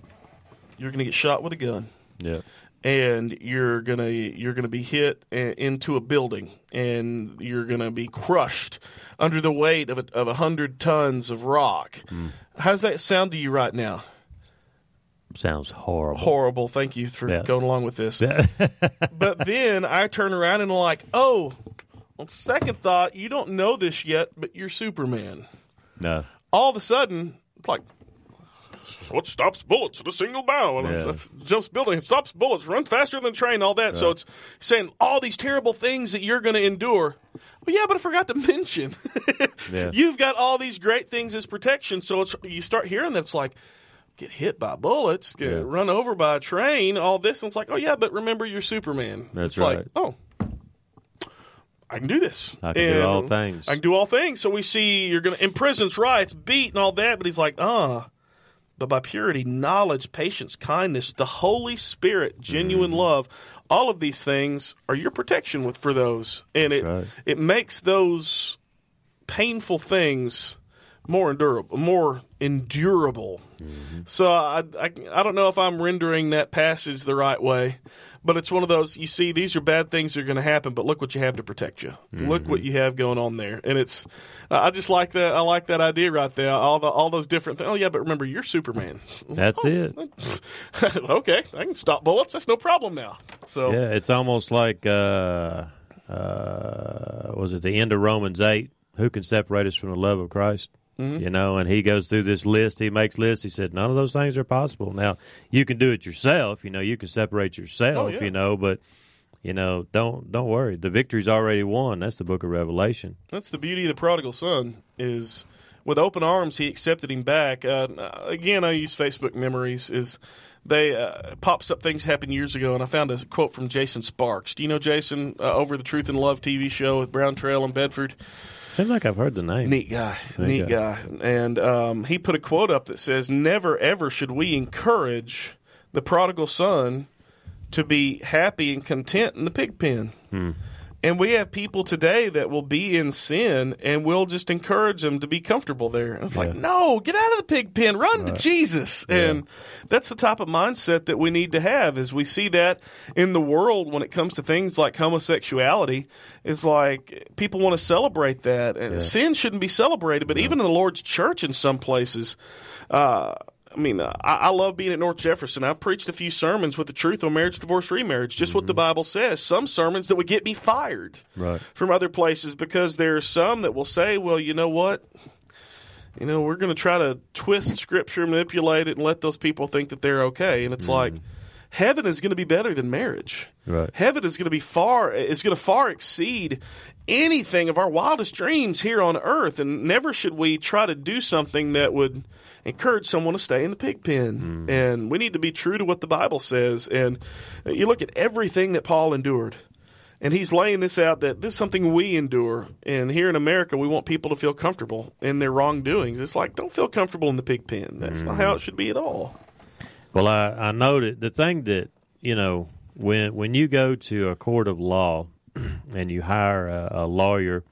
S2: you're going to get shot with a gun.
S1: Yeah.
S2: And you're gonna you're gonna be hit into a building, and you're gonna be crushed under the weight of a, of a hundred tons of rock. Mm. How's that sound to you right now?
S1: Sounds horrible.
S2: Horrible. Thank you for
S1: yeah.
S2: going along with this. But then I turn around and I'm like, oh, on second thought, you don't know this yet, but you're Superman.
S1: No.
S2: All of a sudden, it's like, what stops bullets in a single bow? And
S1: yeah.
S2: it's, it's jumps building, it stops bullets, run faster than a train, all that. Right. So it's saying all these terrible things that you're going to endure. Well, yeah, but I forgot to mention,
S1: yeah.
S2: you've got all these great things as protection. So it's you start hearing that it's like, get hit by bullets, get
S1: yeah.
S2: run over by a train, all this. And it's like, oh, yeah, but remember you're Superman.
S1: That's
S2: it's
S1: right.
S2: like, oh, I can do this.
S1: I can
S2: and
S1: do all things.
S2: I can do all things. So we see you're going to imprison, riots, beat, and all that. But he's like, ah. Uh, But by purity, knowledge, patience, kindness, the Holy Spirit, genuine mm. love, all of these things are your protection with, for those. And it
S1: right.
S2: it makes those painful things more endurable, more endurable. Mm-hmm. So I, I, I don't know if I'm rendering that passage the right way, but it's one of those, you see, these are bad things that are going to happen, but look what you have to protect you. Mm-hmm. Look what you have going on there. And it's, I just like that. I like that idea right there. All the, all those different things. Oh yeah, but remember, you're Superman.
S1: That's
S2: oh,
S1: it.
S2: Okay. I can stop bullets. That's no problem now. So
S1: yeah, it's almost like, uh, uh, was it the end of Romans eight? Who can separate us from the love of Christ? Mm-hmm. You know, and he goes through this list. He makes lists. He said, none of those things are possible. Now, you can do it yourself. You know, you can separate yourself,
S2: oh, yeah.
S1: you know, but, you know, don't don't worry. The victory's already won. That's the book of Revelation.
S2: That's the beauty of the prodigal son is with open arms, he accepted him back. Uh, again, I use Facebook memories is they uh, pops up things happened years ago, and I found a quote from Jason Sparks. Do you know Jason uh, over the Truth and Love T V show with Brown Trail and Bedford?
S1: Seems like I've heard the name.
S2: Neat guy, neat, neat guy. guy. And um, he put a quote up that says, never, ever should we encourage the prodigal son to be happy and content in the pig pen. Hmm. And we have people today that will be in sin, and we'll just encourage them to be comfortable there. And it's yeah. like, no, get out of the pig pen, run right. to Jesus. Yeah. And that's the type of mindset that we need to have. As we see that in the world when it comes to things like homosexuality, it's like people want to celebrate that. And yeah. sin shouldn't be celebrated, but yeah. even in the Lord's church in some places, uh, I mean, uh, I, I love being at North Jefferson. I've preached a few sermons with the truth on marriage, divorce, remarriage, just mm-hmm. what the Bible says. Some sermons that would get me fired
S1: right.
S2: from other places because there are some that will say, well, you know what? You know, we're going to try to twist Scripture, manipulate it, and let those people think that they're okay. And it's mm-hmm. like, heaven is going to be better than marriage.
S1: Right.
S2: Heaven is going to be far, is going to far exceed anything of our wildest dreams here on earth. And never should we try to do something that would encourage someone to stay in the pig pen. Mm. And we need to be true to what the Bible says. And you look at everything that Paul endured, and he's laying this out that this is something we endure. And here in America, we want people to feel comfortable in their wrongdoings. It's like, don't feel comfortable in the pig pen. That's mm. not how it should be at all.
S1: Well, I, I know that the thing that, you know, when when you go to a court of law and you hire a, a lawyer,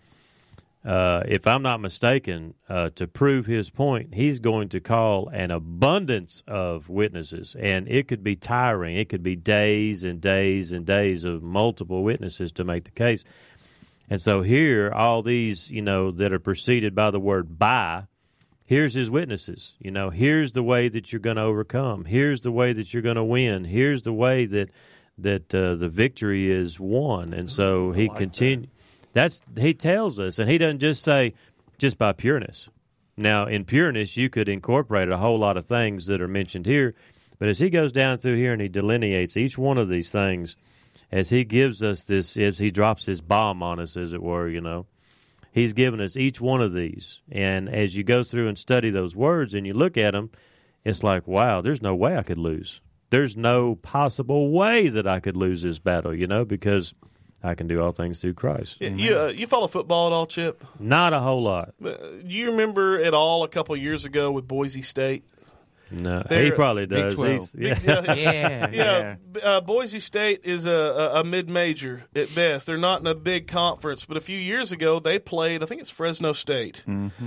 S1: uh, if I'm not mistaken, uh, to prove his point, he's going to call an abundance of witnesses, and it could be tiring. It could be days and days and days of multiple witnesses to make the case. And so here, all these, you know, that are preceded by the word by, here's his witnesses. You know, here's the way that you're going to overcome. Here's the way that you're going to win. Here's the way that that uh, the victory is won. And so he like continues. That. That's he tells us, and he doesn't just say just by pureness. Now, in pureness, you could incorporate a whole lot of things that are mentioned here, but as he goes down through here and he delineates each one of these things, as he gives us this, as he drops his bomb on us, as it were, you know, he's given us each one of these. And as you go through and study those words and you look at them, it's like, wow, there's no way I could lose. There's no possible way that I could lose this battle, you know, because I can do all things through Christ.
S2: Yeah, you, uh, you follow football at all, Chip?
S1: Not a whole lot.
S2: Uh, do you remember at all a couple of years ago with Boise State?
S1: No, They're, he probably does. He's,
S2: yeah,
S1: big,
S2: yeah, yeah. yeah. Uh, Boise State is a, a, a mid-major at best. They're not in a big conference, but a few years ago they played, I think it's Fresno State. Mm-hmm.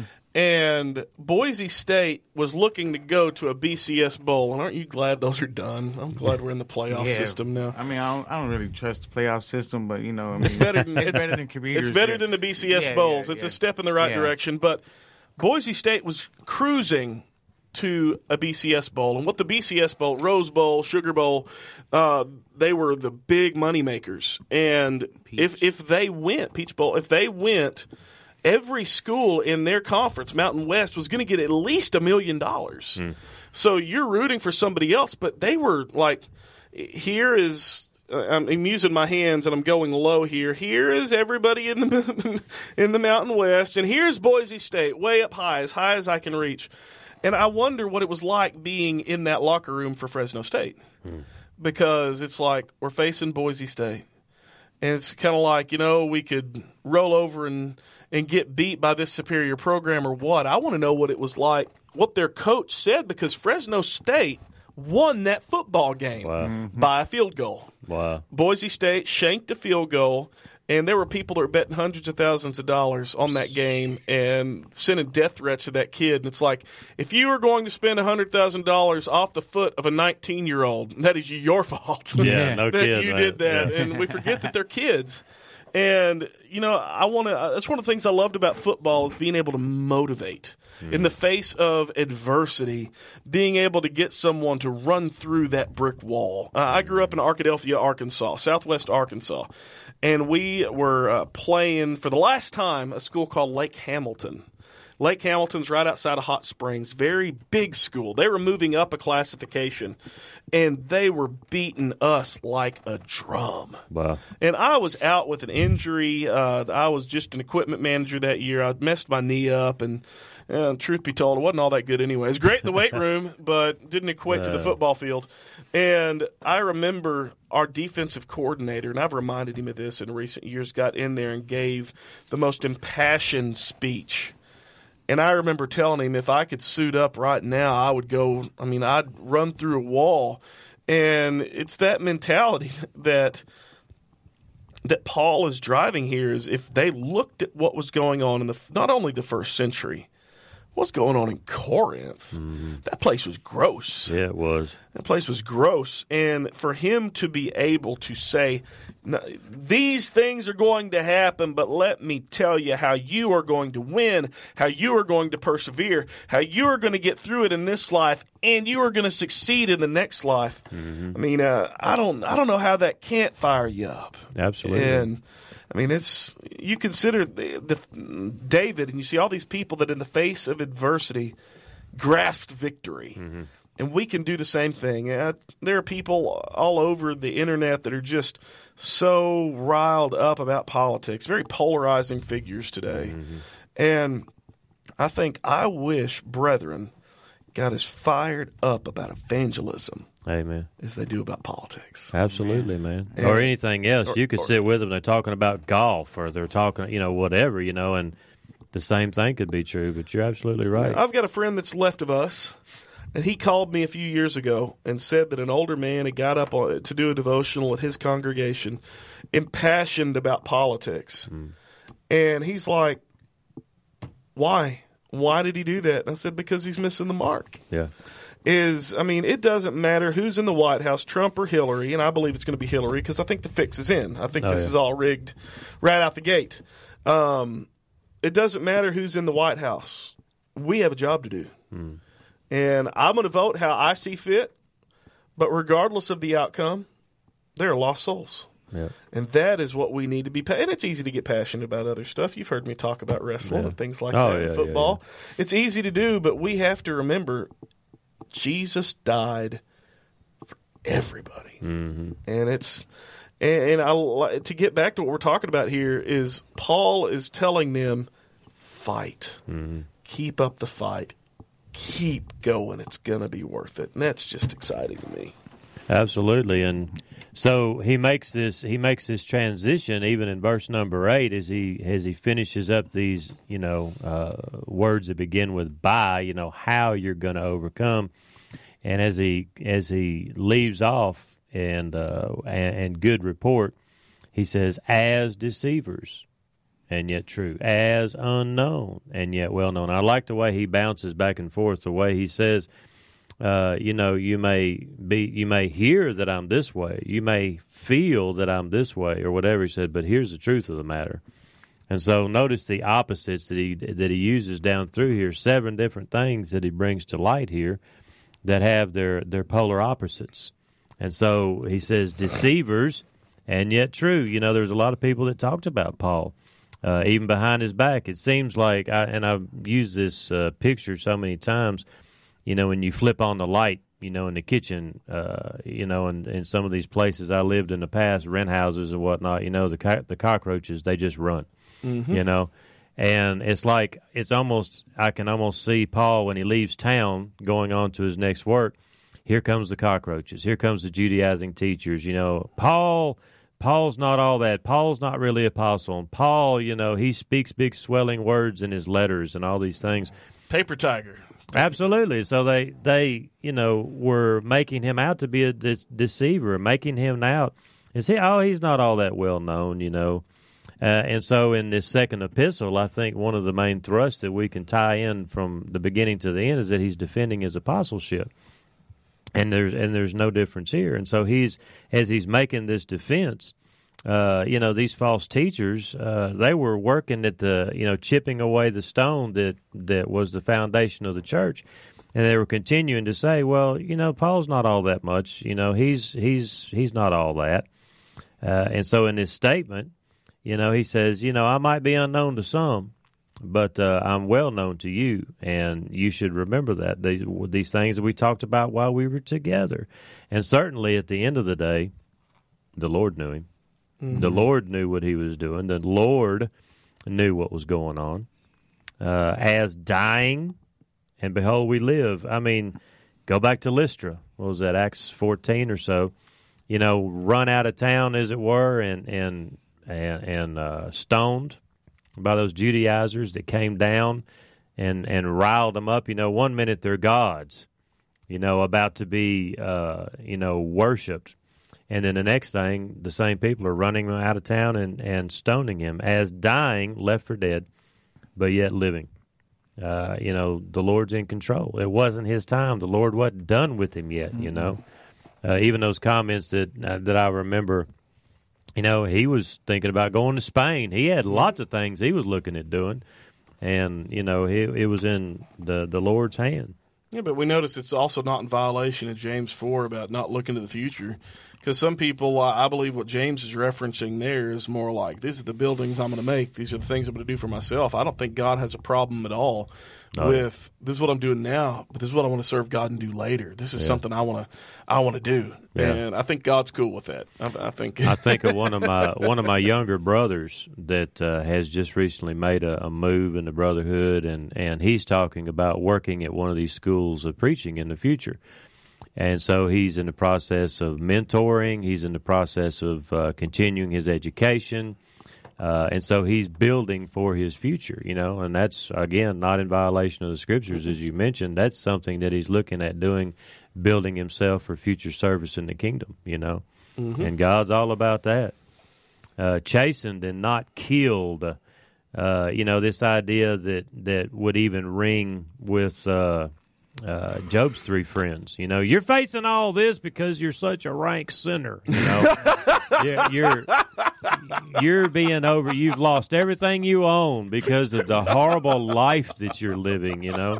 S2: And Boise State was looking to go to a B C S Bowl. And aren't you glad those are done? I'm glad we're in the playoff
S3: yeah.
S2: system now.
S3: I mean, I don't, I don't really trust the playoff system, but, you know, I mean,
S2: it's better than,
S3: it's,
S2: it's
S3: better than computers.
S2: It's better than the B C S
S3: yeah,
S2: Bowls.
S3: yeah,
S2: it's
S3: yeah.
S2: a step in the right
S3: yeah.
S2: direction. But Boise State was cruising to a B C S Bowl. And what the B C S Bowl, Rose Bowl, Sugar Bowl, uh, they were the big money makers. And Peach. if if they went, Peach Bowl, if they went, every school in their conference, Mountain West, was going to get at least a million dollars. Mm. So you're rooting for somebody else, but they were like, here is, uh, I'm using my hands and I'm going low here. Here is everybody in the in the Mountain West, and here's Boise State, way up high, as high as I can reach. And I wonder what it was like being in that locker room for Fresno State, mm. because it's like we're facing Boise State. And it's kind of like, you know, we could roll over and, and get beat by this superior program or what. I want to know what it was like, what their coach said, because Fresno State won that football game
S1: Wow.
S3: Mm-hmm.
S2: by a field goal.
S1: Wow.
S2: Boise State shanked a field goal, and there were people that were betting hundreds of thousands of dollars on that game and sending death threats to that kid. And it's like, if you were going to spend one hundred thousand dollars off the foot of a nineteen-year-old, that is your fault.
S1: Yeah, no
S2: that
S1: kid,
S2: you
S1: man.
S2: did that.
S1: Yeah.
S2: And we forget that they're kids. And, you know, I want to. That's one of the things I loved about football is being able to motivate in the face of adversity, being able to get someone to run through that brick wall. Uh, I grew up in Arkadelphia, Arkansas, southwest Arkansas, and we were uh, playing for the last time a school called Lake Hamilton. Lake Hamilton's right outside of Hot Springs. Very big school. They were moving up a classification, and they were beating us like a drum.
S1: Wow.
S2: And I was out with an injury. Uh, I was just an equipment manager that year. I messed my knee up, and uh, truth be told, it wasn't all that good anyway. It was great in the weight room, but didn't equate to the football field. And I remember our defensive coordinator, and I've reminded him of this in recent years, got in there and gave the most impassioned speech. And I remember telling him if I could suit up right now, I would go, I mean, I'd run through a wall. And it's that mentality that that Paul is driving here is if they looked at what was going on in the not only the first century, what's going on in Corinth, mm-hmm. that place was gross.
S1: Yeah, it was.
S2: That place was gross. And for him to be able to say, these things are going to happen, but let me tell you how you are going to win, how you are going to persevere, how you are going to get through it in this life, and you are going to succeed in the next life. Mm-hmm. I mean, uh, I don't, I don't know how that can't fire you up.
S1: Absolutely.
S2: And I mean, it's you consider the, the David, and you see all these people that in the face of adversity grasped victory. Mm-hmm. And we can do the same thing. Uh, there are people all over the internet that are just so riled up about politics, very polarizing figures today. Mm-hmm. And I think I wish brethren got as fired up about evangelism
S1: Amen.
S2: as they do about politics.
S1: Absolutely, man.
S2: And,
S1: or anything else.
S2: or,
S1: you could
S2: or,
S1: sit with them. They're talking about golf or they're talking, you know, whatever, you know, and the same thing could be true, but you're absolutely right.
S2: I've got a friend that's left of us. And he called me a few years ago and said that an older man had got up to do a devotional at his congregation, impassioned about politics. Mm. And he's like, why? Why did he do that? And I said, because he's missing the mark.
S1: Yeah.
S2: Is, I mean, it doesn't matter who's in the White House, Trump or Hillary, and I believe it's going to be Hillary because I think the fix is in. I think
S1: oh,
S2: this
S1: yeah.
S2: is all rigged right out the gate. Um, it doesn't matter who's in the White House. We have a job to do. Mm. And I'm going to vote how I see fit, but regardless of the outcome, there are lost souls.
S1: Yep.
S2: And that is what we need to be. Pa- and it's easy to get passionate about other stuff. You've heard me talk about wrestling
S1: yeah.
S2: and things like
S1: oh,
S2: that
S1: yeah,
S2: in football.
S1: Yeah, yeah.
S2: It's easy to do, but we have to remember Jesus died for everybody.
S1: Mm-hmm.
S2: And it's and, and I to get back to what we're talking about here is Paul is telling them, fight. Mm-hmm. Keep up the fight. Keep going. It's going to be worth it. And that's just exciting to me.
S1: Absolutely. And so he makes this he makes this transition even in verse number eight as he as he finishes up these, you know, uh, words that begin with by, you know, how you're going to overcome. And as he as he leaves off and, uh, and and good report, he says, as deceivers. And yet true, as unknown and yet well known. I like the way he bounces back and forth. The way he says, uh, you know, you may be, you may hear that I'm this way, you may feel that I'm this way, or whatever he said. But here's the truth of the matter. And so, notice the opposites that he that he uses down through here. Seven different things that he brings to light here that have their their polar opposites. And so he says, deceivers and yet true. You know, there's a lot of people that talked about Paul. Uh, even behind his back, it seems like, I, and I've used this uh, picture so many times, you know, when you flip on the light, you know, in the kitchen, uh, you know, in, in some of these places I lived in the past, rent houses and whatnot, you know, the co- the cockroaches, they just run, mm-hmm. you know. And it's like, it's almost, I can almost see Paul when he leaves town going on to his next work. Here comes the cockroaches. Here comes the Judaizing teachers, you know. Paul... Paul's not all that. Paul's not really apostle. And Paul, you know, he speaks big swelling words in his letters and all these things.
S2: Paper tiger.
S1: Absolutely. So they, they, you know, were making him out to be a de- deceiver, making him out. And see, oh, he's not all that well known, you know. Uh, and so in this second epistle, I think one of the main thrusts that we can tie in from the beginning to the end is that he's defending his apostleship. And there's and there's no difference here. And so he's as he's making this defense, uh, you know, these false teachers, uh, they were working at the, you know, chipping away the stone that, that was the foundation of the church. And they were continuing to say, well, you know, Paul's not all that much. You know, he's he's he's not all that. Uh, and so in this statement, you know, he says, you know, I might be unknown to some, but uh, I'm well known to you, and you should remember that. These, these things that we talked about while we were together. And certainly at the end of the day, the Lord knew him. Mm-hmm. The Lord knew what he was doing. The Lord knew what was going on. Uh, as dying, and behold, we live. I mean, go back to Lystra. What was that, Acts fourteen or so? You know, run out of town, as it were, and and and, and uh, stoned by those Judaizers that came down and, and riled them up. You know, one minute they're gods, you know, about to be, uh, you know, worshipped. And then the next thing, the same people are running him out of town and, and stoning him as dying, left for dead, but yet living. Uh, you know, the Lord's in control. It wasn't his time. The Lord wasn't done with him yet, mm-hmm. you know. Uh, even those comments that uh, that I remember, you know, he was thinking about going to Spain. He had lots of things he was looking at doing, and, you know, he, it was in the, the Lord's hand.
S2: Yeah, but we notice it's also not in violation of James four about not looking to the future. Because some people, I believe what James is referencing there is more like, these are the buildings I'm going to make. These are the things I'm going to do for myself. I don't think God has a problem at all oh, with, yeah. this is what I'm doing now, but this is what I want to serve God and do later. This is yeah. something I want to I want to do. Yeah. And I think God's cool with that. I, I think
S1: I think of one of my one of my younger brothers that uh, has just recently made a, a move in the brotherhood, and, and he's talking about working at one of these schools of preaching in the future. And so he's in the process of mentoring. He's in the process of uh, continuing his education. Uh, and so he's building for his future, you know, and that's, again, not in violation of the Scriptures, as you mentioned. That's something that he's looking at doing, building himself for future service in the kingdom, you know. Mm-hmm. And God's all about that. Uh, chastened and not killed, uh, you know, this idea that, that would even ring with uh, uh, Job's three friends. You know, you're facing all this because you're such a rank sinner, you know. you're, you're you're being over. You've lost everything you own because of the horrible life that you're living, you know.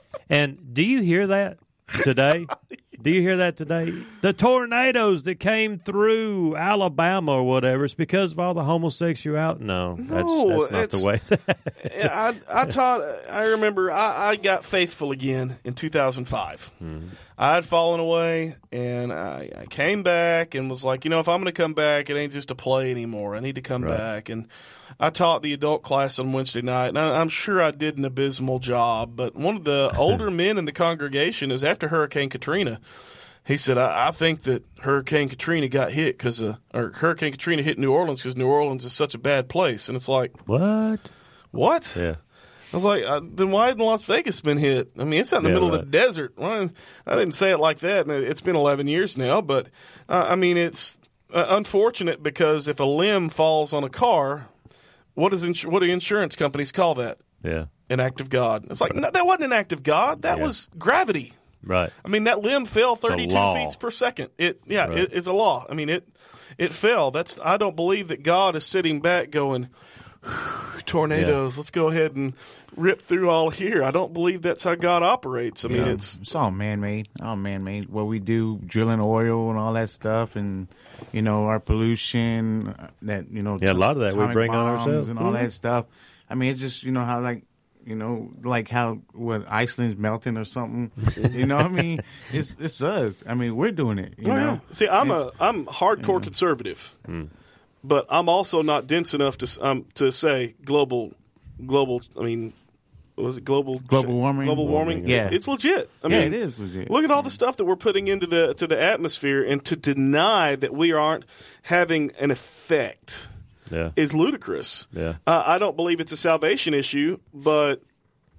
S1: And do you hear that today? Do you hear that today? The tornadoes that came through Alabama or whatever, it's because of all the homosexuality. No,
S2: no
S1: that's, that's not the way.
S2: I, I taught, I remember I, I got faithful again in two thousand five. Mm-hmm. I had fallen away, and I, I came back and was like, you know, if I'm going to come back, it ain't just a play anymore. I need to come right. back. And I taught the adult class on Wednesday night, and I, I'm sure I did an abysmal job. But one of the older men in the congregation is after Hurricane Katrina. He said, I, I think that Hurricane Katrina got hit because, uh, or Hurricane Katrina hit New Orleans because New Orleans is such a bad place. And it's like,
S1: what?
S2: What?
S1: Yeah.
S2: I was like, uh, then why hadn't Las Vegas been hit? I mean, it's out in the yeah, middle right. of the desert. Well, I didn't say it like that. It's been eleven years now. But, uh, I mean, it's uh, unfortunate because if a limb falls on a car, what, is ins- what do insurance companies call that?
S1: Yeah.
S2: An act of God. It's like, no, that wasn't an act of God. That yeah. was gravity.
S1: Right.
S2: I mean, that limb fell thirty-two feet per second. It, yeah, right. it, it's a law. I mean, it, it fell. That's. I don't believe that God is sitting back going, tornadoes. Yeah. Let's go ahead and rip through all here. I don't believe that's how God operates. I mean, yeah, it's
S3: it's all man-made. All man-made. What we do, drilling oil and all that stuff, and you know our pollution. That you know,
S1: yeah,
S3: t-
S1: a lot of that we bring on ourselves
S3: and all
S1: mm-hmm.
S3: that stuff. I mean, it's just you know how like. You know, like how what Iceland's melting or something. You know what I mean? It's it's us. I mean, we're doing it. You oh, know.
S2: Yeah. See, I'm it's, a I'm hardcore you know. conservative, mm. but I'm also not dense enough to um to say global global. I mean, what was it global
S3: global warming?
S2: Global warming. warming.
S3: Yeah,
S2: it's legit. I
S3: yeah,
S2: mean,
S3: it is legit.
S2: Look at all the stuff that we're putting into the to the atmosphere, and to deny that we aren't having an effect.
S1: Yeah.
S2: is ludicrous.
S1: Yeah.
S2: Uh, I don't believe it's a salvation issue, but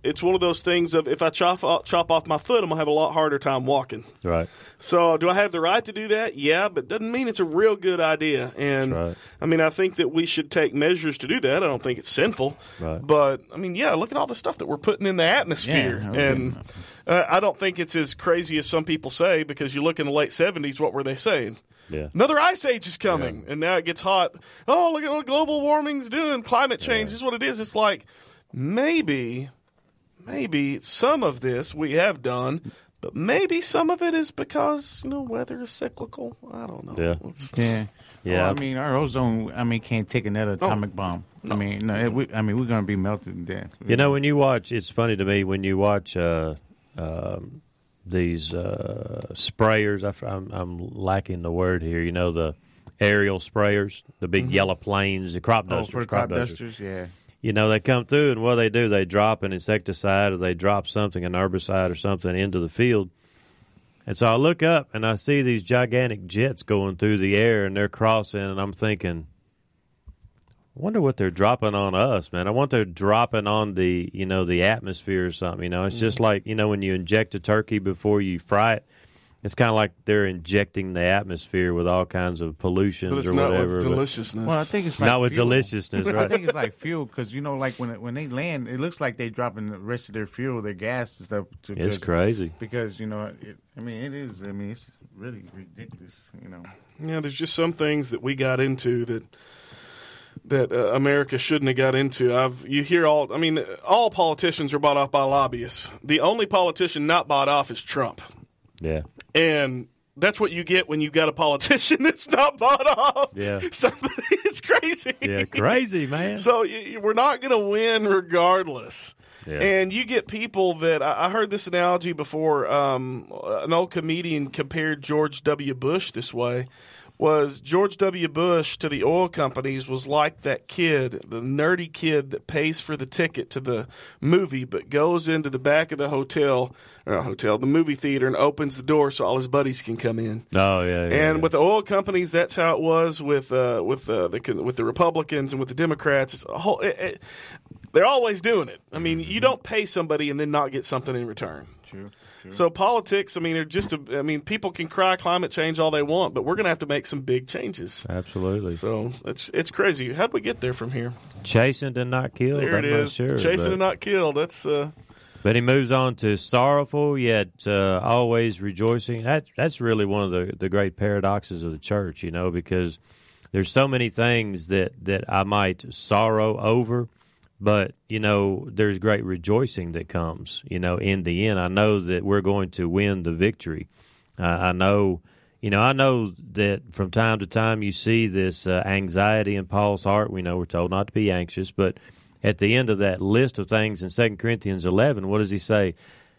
S2: it's one of those things of if I chop off, chop off my foot, I'm gonna have a lot harder time walking.
S1: Right.
S2: So, do I have the right to do that? Yeah, but doesn't mean it's a real good idea. And
S1: right.
S2: I mean, I think that we should take measures to do that. I don't think it's sinful.
S1: Right.
S2: But I mean, yeah, look at all the stuff that we're putting in the atmosphere,
S3: Yeah, okay.
S2: and uh, I don't think it's as crazy as some people say. Because you look in the late seventies, what were they saying?
S1: Yeah.
S2: Another ice age is coming, yeah. and now it gets hot. Oh, look at what global warming's doing. Climate change yeah. is what it is. It's like maybe, maybe some of this we have done. But maybe some of it is because, you know, weather is cyclical. I don't know.
S1: Yeah.
S2: It's,
S3: Yeah.
S1: Yeah.
S3: Well, I mean, our ozone, I mean, can't take another atomic oh, bomb. No. I mean, no, it, we, I mean, we're going to be melted to death.
S1: You know, when you watch, it's funny to me, when you watch uh, um, these uh, sprayers, I, I'm, I'm lacking the word here, you know, the aerial sprayers, the big mm-hmm. yellow planes, the crop dusters.
S3: Oh, for the crop, crop dusters. dusters, yeah.
S1: You know, they come through, and what they do, they drop an insecticide or they drop something, an herbicide or something, into the field. And so I look up, and I see these gigantic jets going through the air, and they're crossing, and I'm thinking, I wonder what they're dropping on us, man. I wonder they're dropping on the, you know, the atmosphere or something. You know, it's just like, you know, when you inject a turkey before you fry it, it's kind of like they're injecting the atmosphere with all kinds of pollutions
S2: but it's
S1: or
S2: not
S1: whatever.
S2: With deliciousness.
S3: Well, I think it's like
S1: not with
S3: fuel.
S1: deliciousness, right?
S3: I think it's like fuel because you know, like when when they land, it looks like they're dropping the rest of their fuel, their gas and stuff. To,
S1: it's crazy
S3: because you know, it, I mean, it is. I mean, it's really ridiculous. You know.
S2: Yeah, there's just some things that we got into that. That uh, America shouldn't have got into. I've you hear all. I mean, all politicians are bought off by lobbyists. The only politician not bought off is Trump.
S1: Yeah,
S2: and that's what you get when you got a politician that's not bought off.
S1: Yeah,
S2: Somebody, it's crazy.
S1: Yeah, crazy, man.
S2: So you, we're not going to win regardless. Yeah. And you get people that I heard this analogy before. Um, an old comedian compared George W. Bush this way. Was George W. Bush to the oil companies was like that kid, the nerdy kid that pays for the ticket to the movie but goes into the back of the hotel, or hotel, the movie theater and opens the door so all his buddies can come in.
S1: Oh, yeah, yeah.
S2: And
S1: yeah.
S2: with the oil companies, that's how it was with uh, with uh, the with the Republicans and with the Democrats. It's a whole. It, it, they're always doing it. I mean, you don't pay somebody and then not get something in return.
S3: True.
S2: So politics, I mean, are just. A, I mean, people can cry climate change all they want, but we're going to have to make some big changes.
S1: Absolutely.
S2: So it's it's crazy. How'd we get there from here?
S1: Chastened and not killed.
S2: There
S1: I'm
S2: it
S1: not
S2: is.
S1: Sure,
S2: Chastened
S1: but,
S2: and not killed. That's. Uh,
S1: but he moves on to sorrowful yet uh, always rejoicing. That that's really one of the the great paradoxes of the church, you know, because there's so many things that that I might sorrow over. But, you know, there's great rejoicing that comes, you know, in the end. I know that we're going to win the victory. Uh, I know, you know, I know that from time to time you see this uh, anxiety in Paul's heart. We know we're told not to be anxious. But at the end of that list of things in Second Corinthians eleven, what does he say?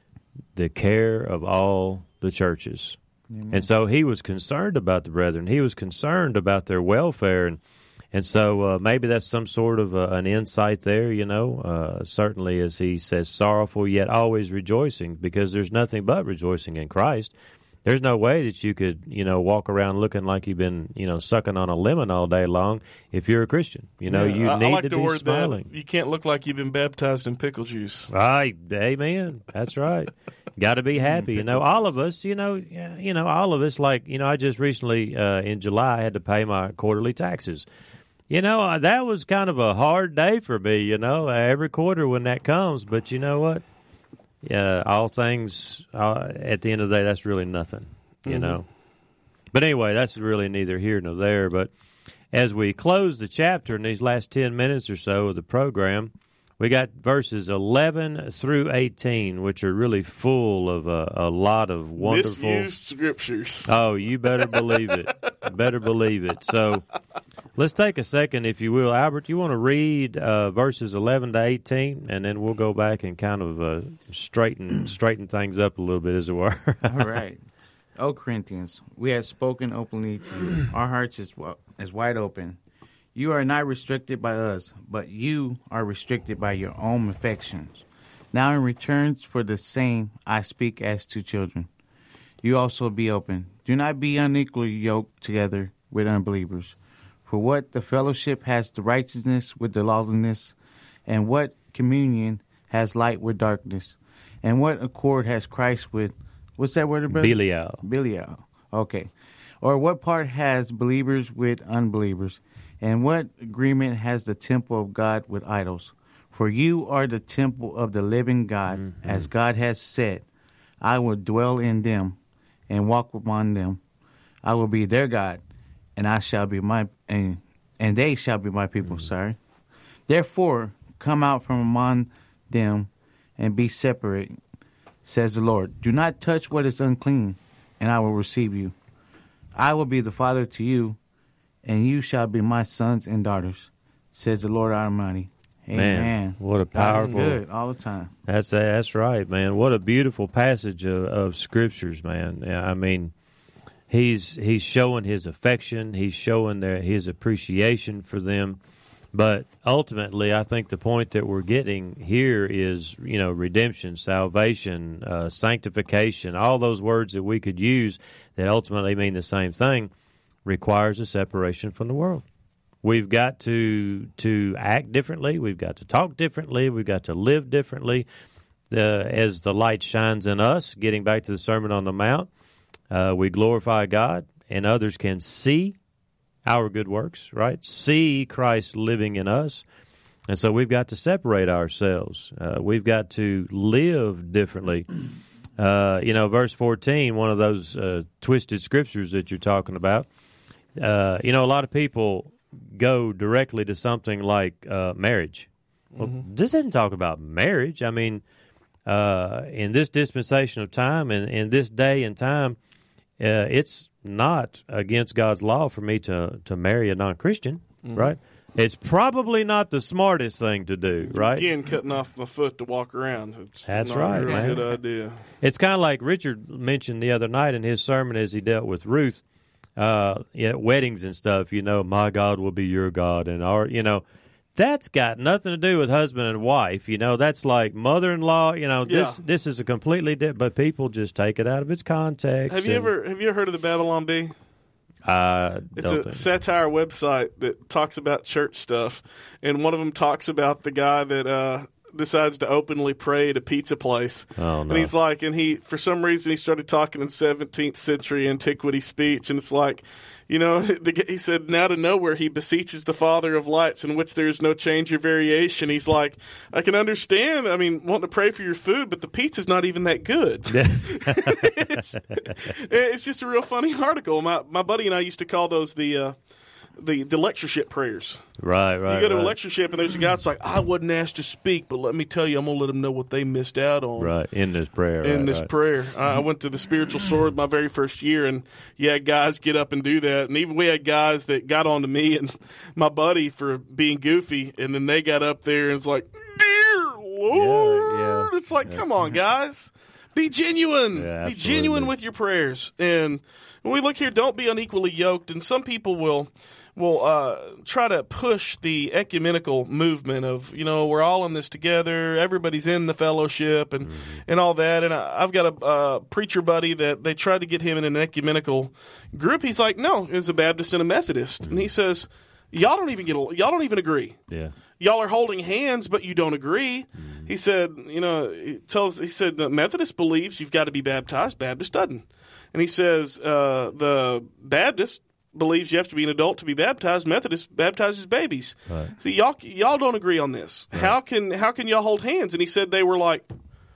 S1: The care of all the churches. Mm-hmm. And so he was concerned about the brethren. He was concerned about their welfare. And And so uh, maybe that's some sort of uh, an insight there, you know, uh, certainly as he says, sorrowful yet always rejoicing, because there's nothing but rejoicing in Christ. There's no way that you could, you know, walk around looking like you've been, you know, sucking on a lemon all day long if you're a Christian. You know,
S2: yeah,
S1: you
S2: I,
S1: need
S2: I like
S1: to
S2: the
S1: be
S2: word
S1: smiling.
S2: That. You can't look like you've been baptized in pickle juice.
S1: Right, amen. That's right. Got to be happy. You know, all of us, you know, you know, all of us, like, you know, I just recently uh, in July had to pay my quarterly taxes. You know, that was kind of a hard day for me, you know, every quarter when that comes. But you know what? Yeah, all things, uh, at the end of the day, that's really nothing, you mm-hmm. know. But anyway, that's really neither here nor there. But as we close the chapter in these last ten minutes or so of the program, we got verses eleven through eighteen, which are really full of a, a lot of wonderful
S2: misused scriptures.
S1: Oh, you better believe it. Better believe it. So let's take a second, if you will. Albert, you want to read uh, verses eleven to eighteen, and then we'll go back and kind of uh, straighten straighten things up a little bit, as it were.
S3: All right. O Corinthians, we have spoken openly to you. Our hearts is, is wide open. You are not restricted by us, but you are restricted by your own affections. Now in return for the same, I speak as to children. You also be open. Do not be unequally yoked together with unbelievers. For what the fellowship has the righteousness with the lawlessness, and what communion has light with darkness? And what accord has Christ with, what's that word, brother?
S1: Belial.
S3: Belial. Okay. Or what part has believers with unbelievers? And what agreement has the temple of God with idols? For you are the temple of the living God, mm-hmm. as God has said, I will dwell in them and walk among them. I will be their God, and I shall be my and and they shall be my people. Mm-hmm. Sorry. Therefore, come out from among them and be separate, says the Lord. Do not touch what is unclean, and I will receive you. I will be the Father to you, and you shall be my sons and daughters, says the Lord Almighty. Amen.
S1: Man, what a powerful.
S3: God is good all the time.
S1: That's that's right, man. What a beautiful passage of, of scriptures, man. I mean, he's he's showing his affection, he's showing their his appreciation for them, but ultimately, I think the point that we're getting here is, you know, redemption, salvation, uh, sanctification, all those words that we could use that ultimately mean the same thing, requires a separation from the world. We've got to to act differently. We've got to talk differently. We've got to live differently. The, as the light shines in us, getting back to the Sermon on the Mount, uh, we glorify God, and others can see our good works, right? See Christ living in us. And so we've got to separate ourselves. Uh, we've got to live differently. Uh, you know, verse fourteen, one of those uh, twisted scriptures that you're talking about, uh, you know, a lot of people go directly to something like uh, marriage. Well, mm-hmm. This doesn't talk about marriage. I mean, uh, in this dispensation of time and in this day and time, uh, it's not against God's law for me to, to marry a non-Christian, mm-hmm. right? It's probably not the smartest thing to do, right?
S2: Again, cutting off my foot to walk around. It's
S1: That's
S2: not
S1: right,
S2: a really
S1: man.
S2: good idea.
S1: It's kind of like Richard mentioned the other night in his sermon as he dealt with Ruth. Uh, yeah, weddings and stuff, you know, my God will be your God, and our, you know, that's got nothing to do with husband and wife. You know, that's like mother-in-law. You know, this
S2: yeah.
S1: this is a completely different. But people just take it out of its context.
S2: Have you
S1: and,
S2: ever have you ever heard of the Babylon Bee?
S1: Uh,
S2: it's
S1: don't
S2: a
S1: think.
S2: satire website that talks about church stuff, and one of them talks about the guy that uh, decides to openly pray at a pizza place.
S1: Oh, no.
S2: And he's like, and he, for some reason, he started talking in seventeenth century antiquity speech, and it's like, you know, the, he said, now to nowhere he beseeches the Father of lights in which there is no change or variation. He's like, I can understand, I mean, wanting to pray for your food, but the pizza's not even that good. it's, it's just a real funny article. My my buddy and I used to call those the uh, the, the lectureship prayers.
S1: Right, right,
S2: You go to
S1: right.
S2: a lectureship, and there's a guy that's like, I wasn't asked to speak, but let me tell you, I'm going to let them know what they missed out on.
S1: Right, in this prayer.
S2: In
S1: right,
S2: this
S1: right.
S2: prayer. I went to the Spiritual Sword my very first year, and you had guys get up and do that. And even we had guys that got on to me and my buddy for being goofy, and then they got up there and it's like, Dear Lord.
S1: Yeah, yeah.
S2: It's like,
S1: Yeah.
S2: come on, guys. Be genuine.
S1: Yeah,
S2: be
S1: absolutely.
S2: genuine with your prayers. And when we look here, don't be unequally yoked. And some people will will uh, try to push the ecumenical movement of, you know, we're all in this together, everybody's in the fellowship and, mm-hmm. and all that. And I, I've got a uh, preacher buddy that they tried to get him in an ecumenical group. He's like, no, it's a Baptist and a Methodist. Mm-hmm. And he says, y'all don't even get, y'all don't even agree.
S1: Yeah.
S2: Y'all are holding hands, but you don't agree.
S1: Mm-hmm.
S2: He said, you know, he tells, he said the Methodist believes you've got to be baptized. Baptist doesn't. And he says uh, the Baptist believes you have to be an adult to be baptized. Methodist baptizes babies.
S1: Right.
S2: So y'all y'all don't agree on this.
S1: Right.
S2: How can how can y'all hold hands? And he said they were like,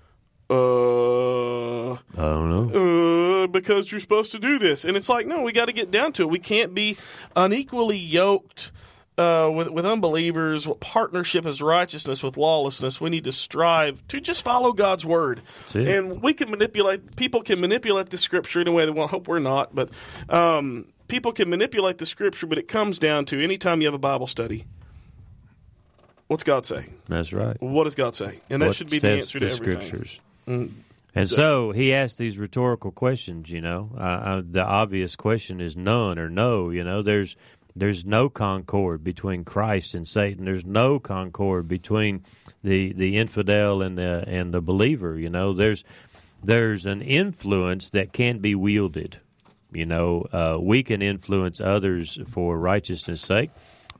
S2: uh,
S1: I don't know.
S2: uh, because you're supposed to do this. And it's like, no, we got to get down to it. We can't be unequally yoked uh, with with unbelievers. Partnership is righteousness with lawlessness. We need to strive to just follow God's word.
S1: That's it.
S2: And we can manipulate. People can manipulate the scripture in a way they want. Hope we're not, but. Um, People can manipulate the scripture, but it comes down to anytime you have a Bible study, what's God say?
S1: That's right.
S2: What does God say? And that
S1: What
S2: should be the
S1: says
S2: answer to
S1: the
S2: everything.
S1: Scriptures.
S2: Mm.
S1: And so he asked these rhetorical questions, you know. Uh, uh, the obvious question is none or no, you know. There's there's no concord between Christ and Satan. There's no concord between the the infidel and the and the believer, you know. There's there's an influence that can be wielded. You know, uh, we can influence others for righteousness' sake,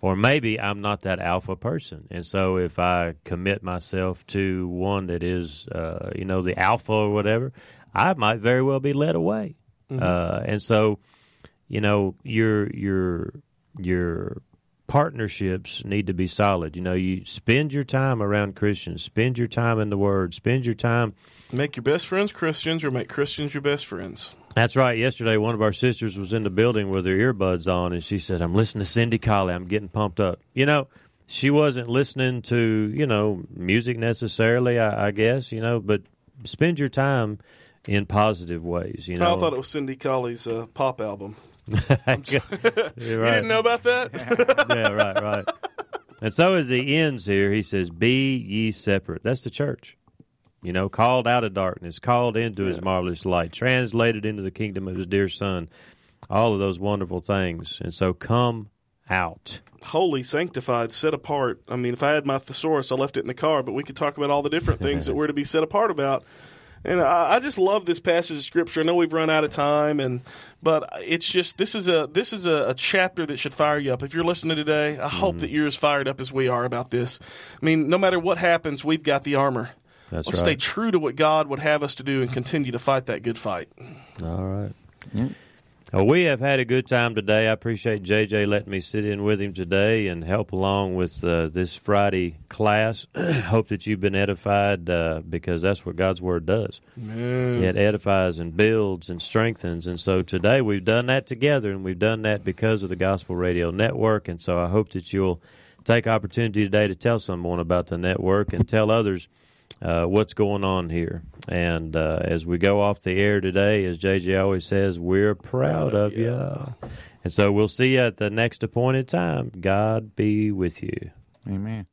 S1: Or maybe I'm not that alpha person. And so if I commit myself to one that is, uh, you know, the alpha or whatever, I might very well be led away. Mm-hmm. Uh, and so, you know, your your your partnerships need to be solid. You know, you spend your time around Christians, spend your time in the Word, spend your time.
S2: Make your best friends Christians, or make Christians your best friends.
S1: That's right. Yesterday, one of our sisters was in the building with her earbuds on, and she said, I'm listening to Cindy Colley. I'm getting pumped up. You know, she wasn't listening to, you know, music necessarily, I, I guess, you know, but spend your time in positive ways, you know.
S2: I thought it was Cindy Colley's uh, pop album.
S1: You're right.
S2: You didn't know about that?
S1: Yeah, right, right. And so as he ends here, he says, be ye separate. That's the church. You know, called out of darkness, called into his marvelous light, translated into the kingdom of his dear Son, all of those wonderful things. And so come out.
S2: Holy, sanctified, set apart. I mean, if I had my thesaurus, I left it in the car, but we could talk about all the different things that we're to be set apart about. And I, I just love this passage of Scripture. I know we've run out of time, and but it's just this is a this is a, a chapter that should fire you up. If you're listening today, I hope mm. that you're as fired up as we are about this. I mean, no matter what happens, we've got the armor.
S1: That's
S2: Let's
S1: right.
S2: stay true to what God would have us to do and continue to fight that good fight.
S1: All right. Yeah. Well, we have had a good time today. I appreciate J J letting me sit in with him today and help along with uh, this Friday class. Hope that you've been edified uh, because that's what God's Word does.
S2: Amen.
S1: It edifies and builds and strengthens. And so today we've done that together, and we've done that because of the Gospel Radio Network. And so I hope that you'll take opportunity today to tell someone about the network and tell others Uh, what's going on here. And uh, as we go off the air today, as J J always says, we're proud of you. And so we'll see you at the next appointed time. God be with you.
S3: Amen.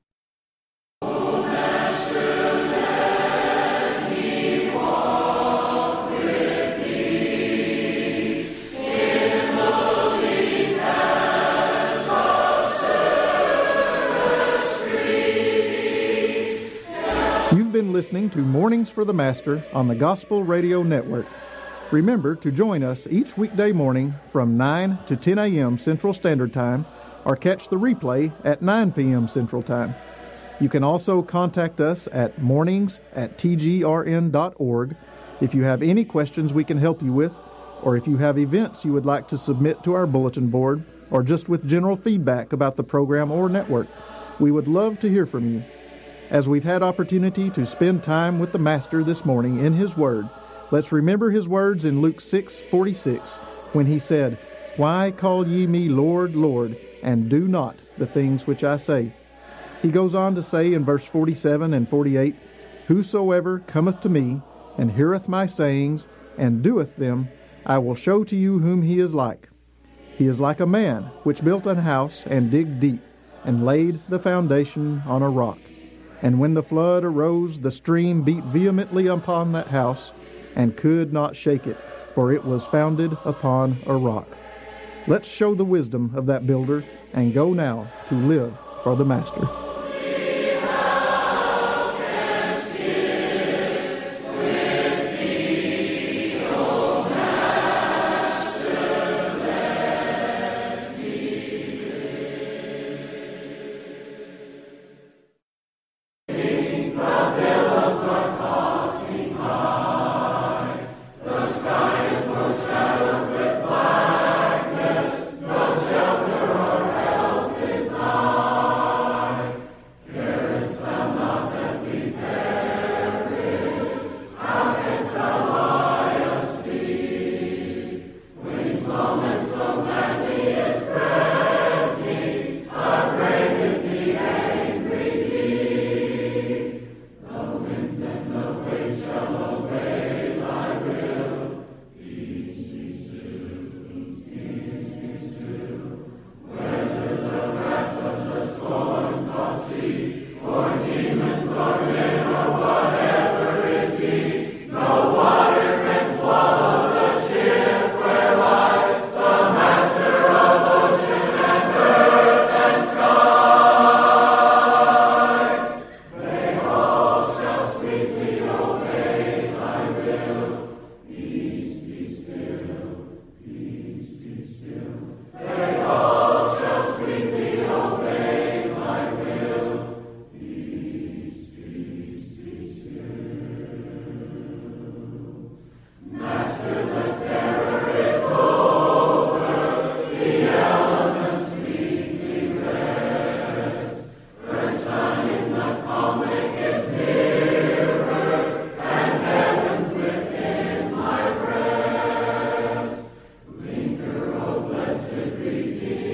S4: You've been listening to Mornings for the Master on the Gospel Radio Network. Remember to join us each weekday morning from nine to ten a.m. Central Standard Time, or catch the replay at nine p.m. Central Time. You can also contact us at mornings at t g r n dot org if you have any questions we can help you with, or if you have events you would like to submit to our bulletin board, or just with general feedback about the program or network. We would love to hear from you. As we've had opportunity to spend time with the Master this morning in His Word, let's remember His words in Luke six forty-six, when He said, Why call ye me Lord, Lord, and do not the things which I say? He goes on to say in verse forty-seven and forty-eight, Whosoever cometh to me, and heareth my sayings, and doeth them, I will show to you whom he is like. He is like a man which built an house, and digged deep, and laid the foundation on a rock. And when the flood arose, the stream beat vehemently upon that house, and could not shake it, for it was founded upon a rock. Let's show the wisdom of that builder, and go now to live for the Master.
S5: redeemed.